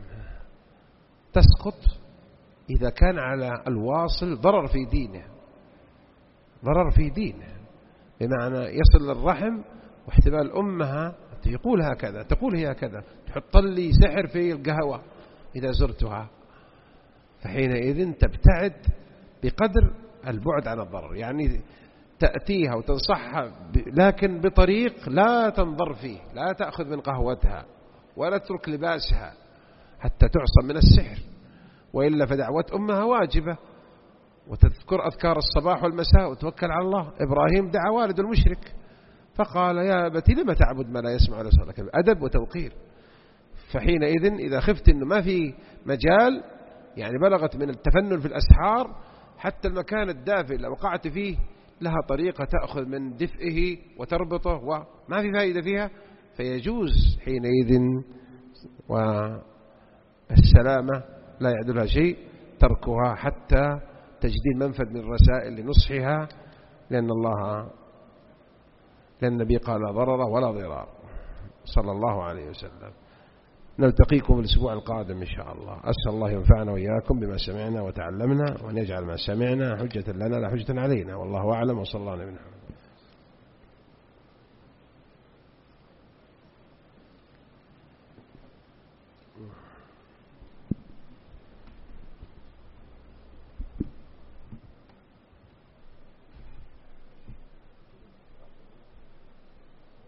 تسقط إذا كان على الواصل ضرر في دينه، ضرر في دينه، بمعنى يصل الرحم واحتمال أمها يقول هكذا تقول هي هكذا تحط لي سحر في القهوة إذا زرتها، فحينئذ تبتعد بقدر البعد عن الضرر، يعني تأتيها وتنصحها لكن بطريق لا تنظر فيه، لا تأخذ من قهوتها ولا تترك لباسها حتى تعصم من السحر، وإلا فدعوة أمها واجبة، وتذكر أذكار الصباح والمساء وتوكل على الله. إبراهيم دعا والد المشرك فقال يا أبتي لما تعبد ما لا يسمع ولا يبصر، أدب وتوقير. فحينئذ إذا خفت أنه ما في مجال، يعني بلغت من التفنن في الأسحار حتى المكان الدافئ لو وقعت فيه لها طريقة تأخذ من دفئه وتربطه وما في فائدة فيها، فيجوز حينئذ والسلامة لا يعدلها شيء تركها حتى تجديد منفذ من الرسائل لنصحها، لأن النبي قال لا ضرر ولا ضرار صلى الله عليه وسلم. نلتقيكم الأسبوع القادم إن شاء الله. أسأل الله ينفعنا وإياكم بما سمعنا وتعلمنا، وأن يجعل ما سمعنا حجة لنا لا حجة علينا، والله أعلم، وصلى الله عليه وسلم.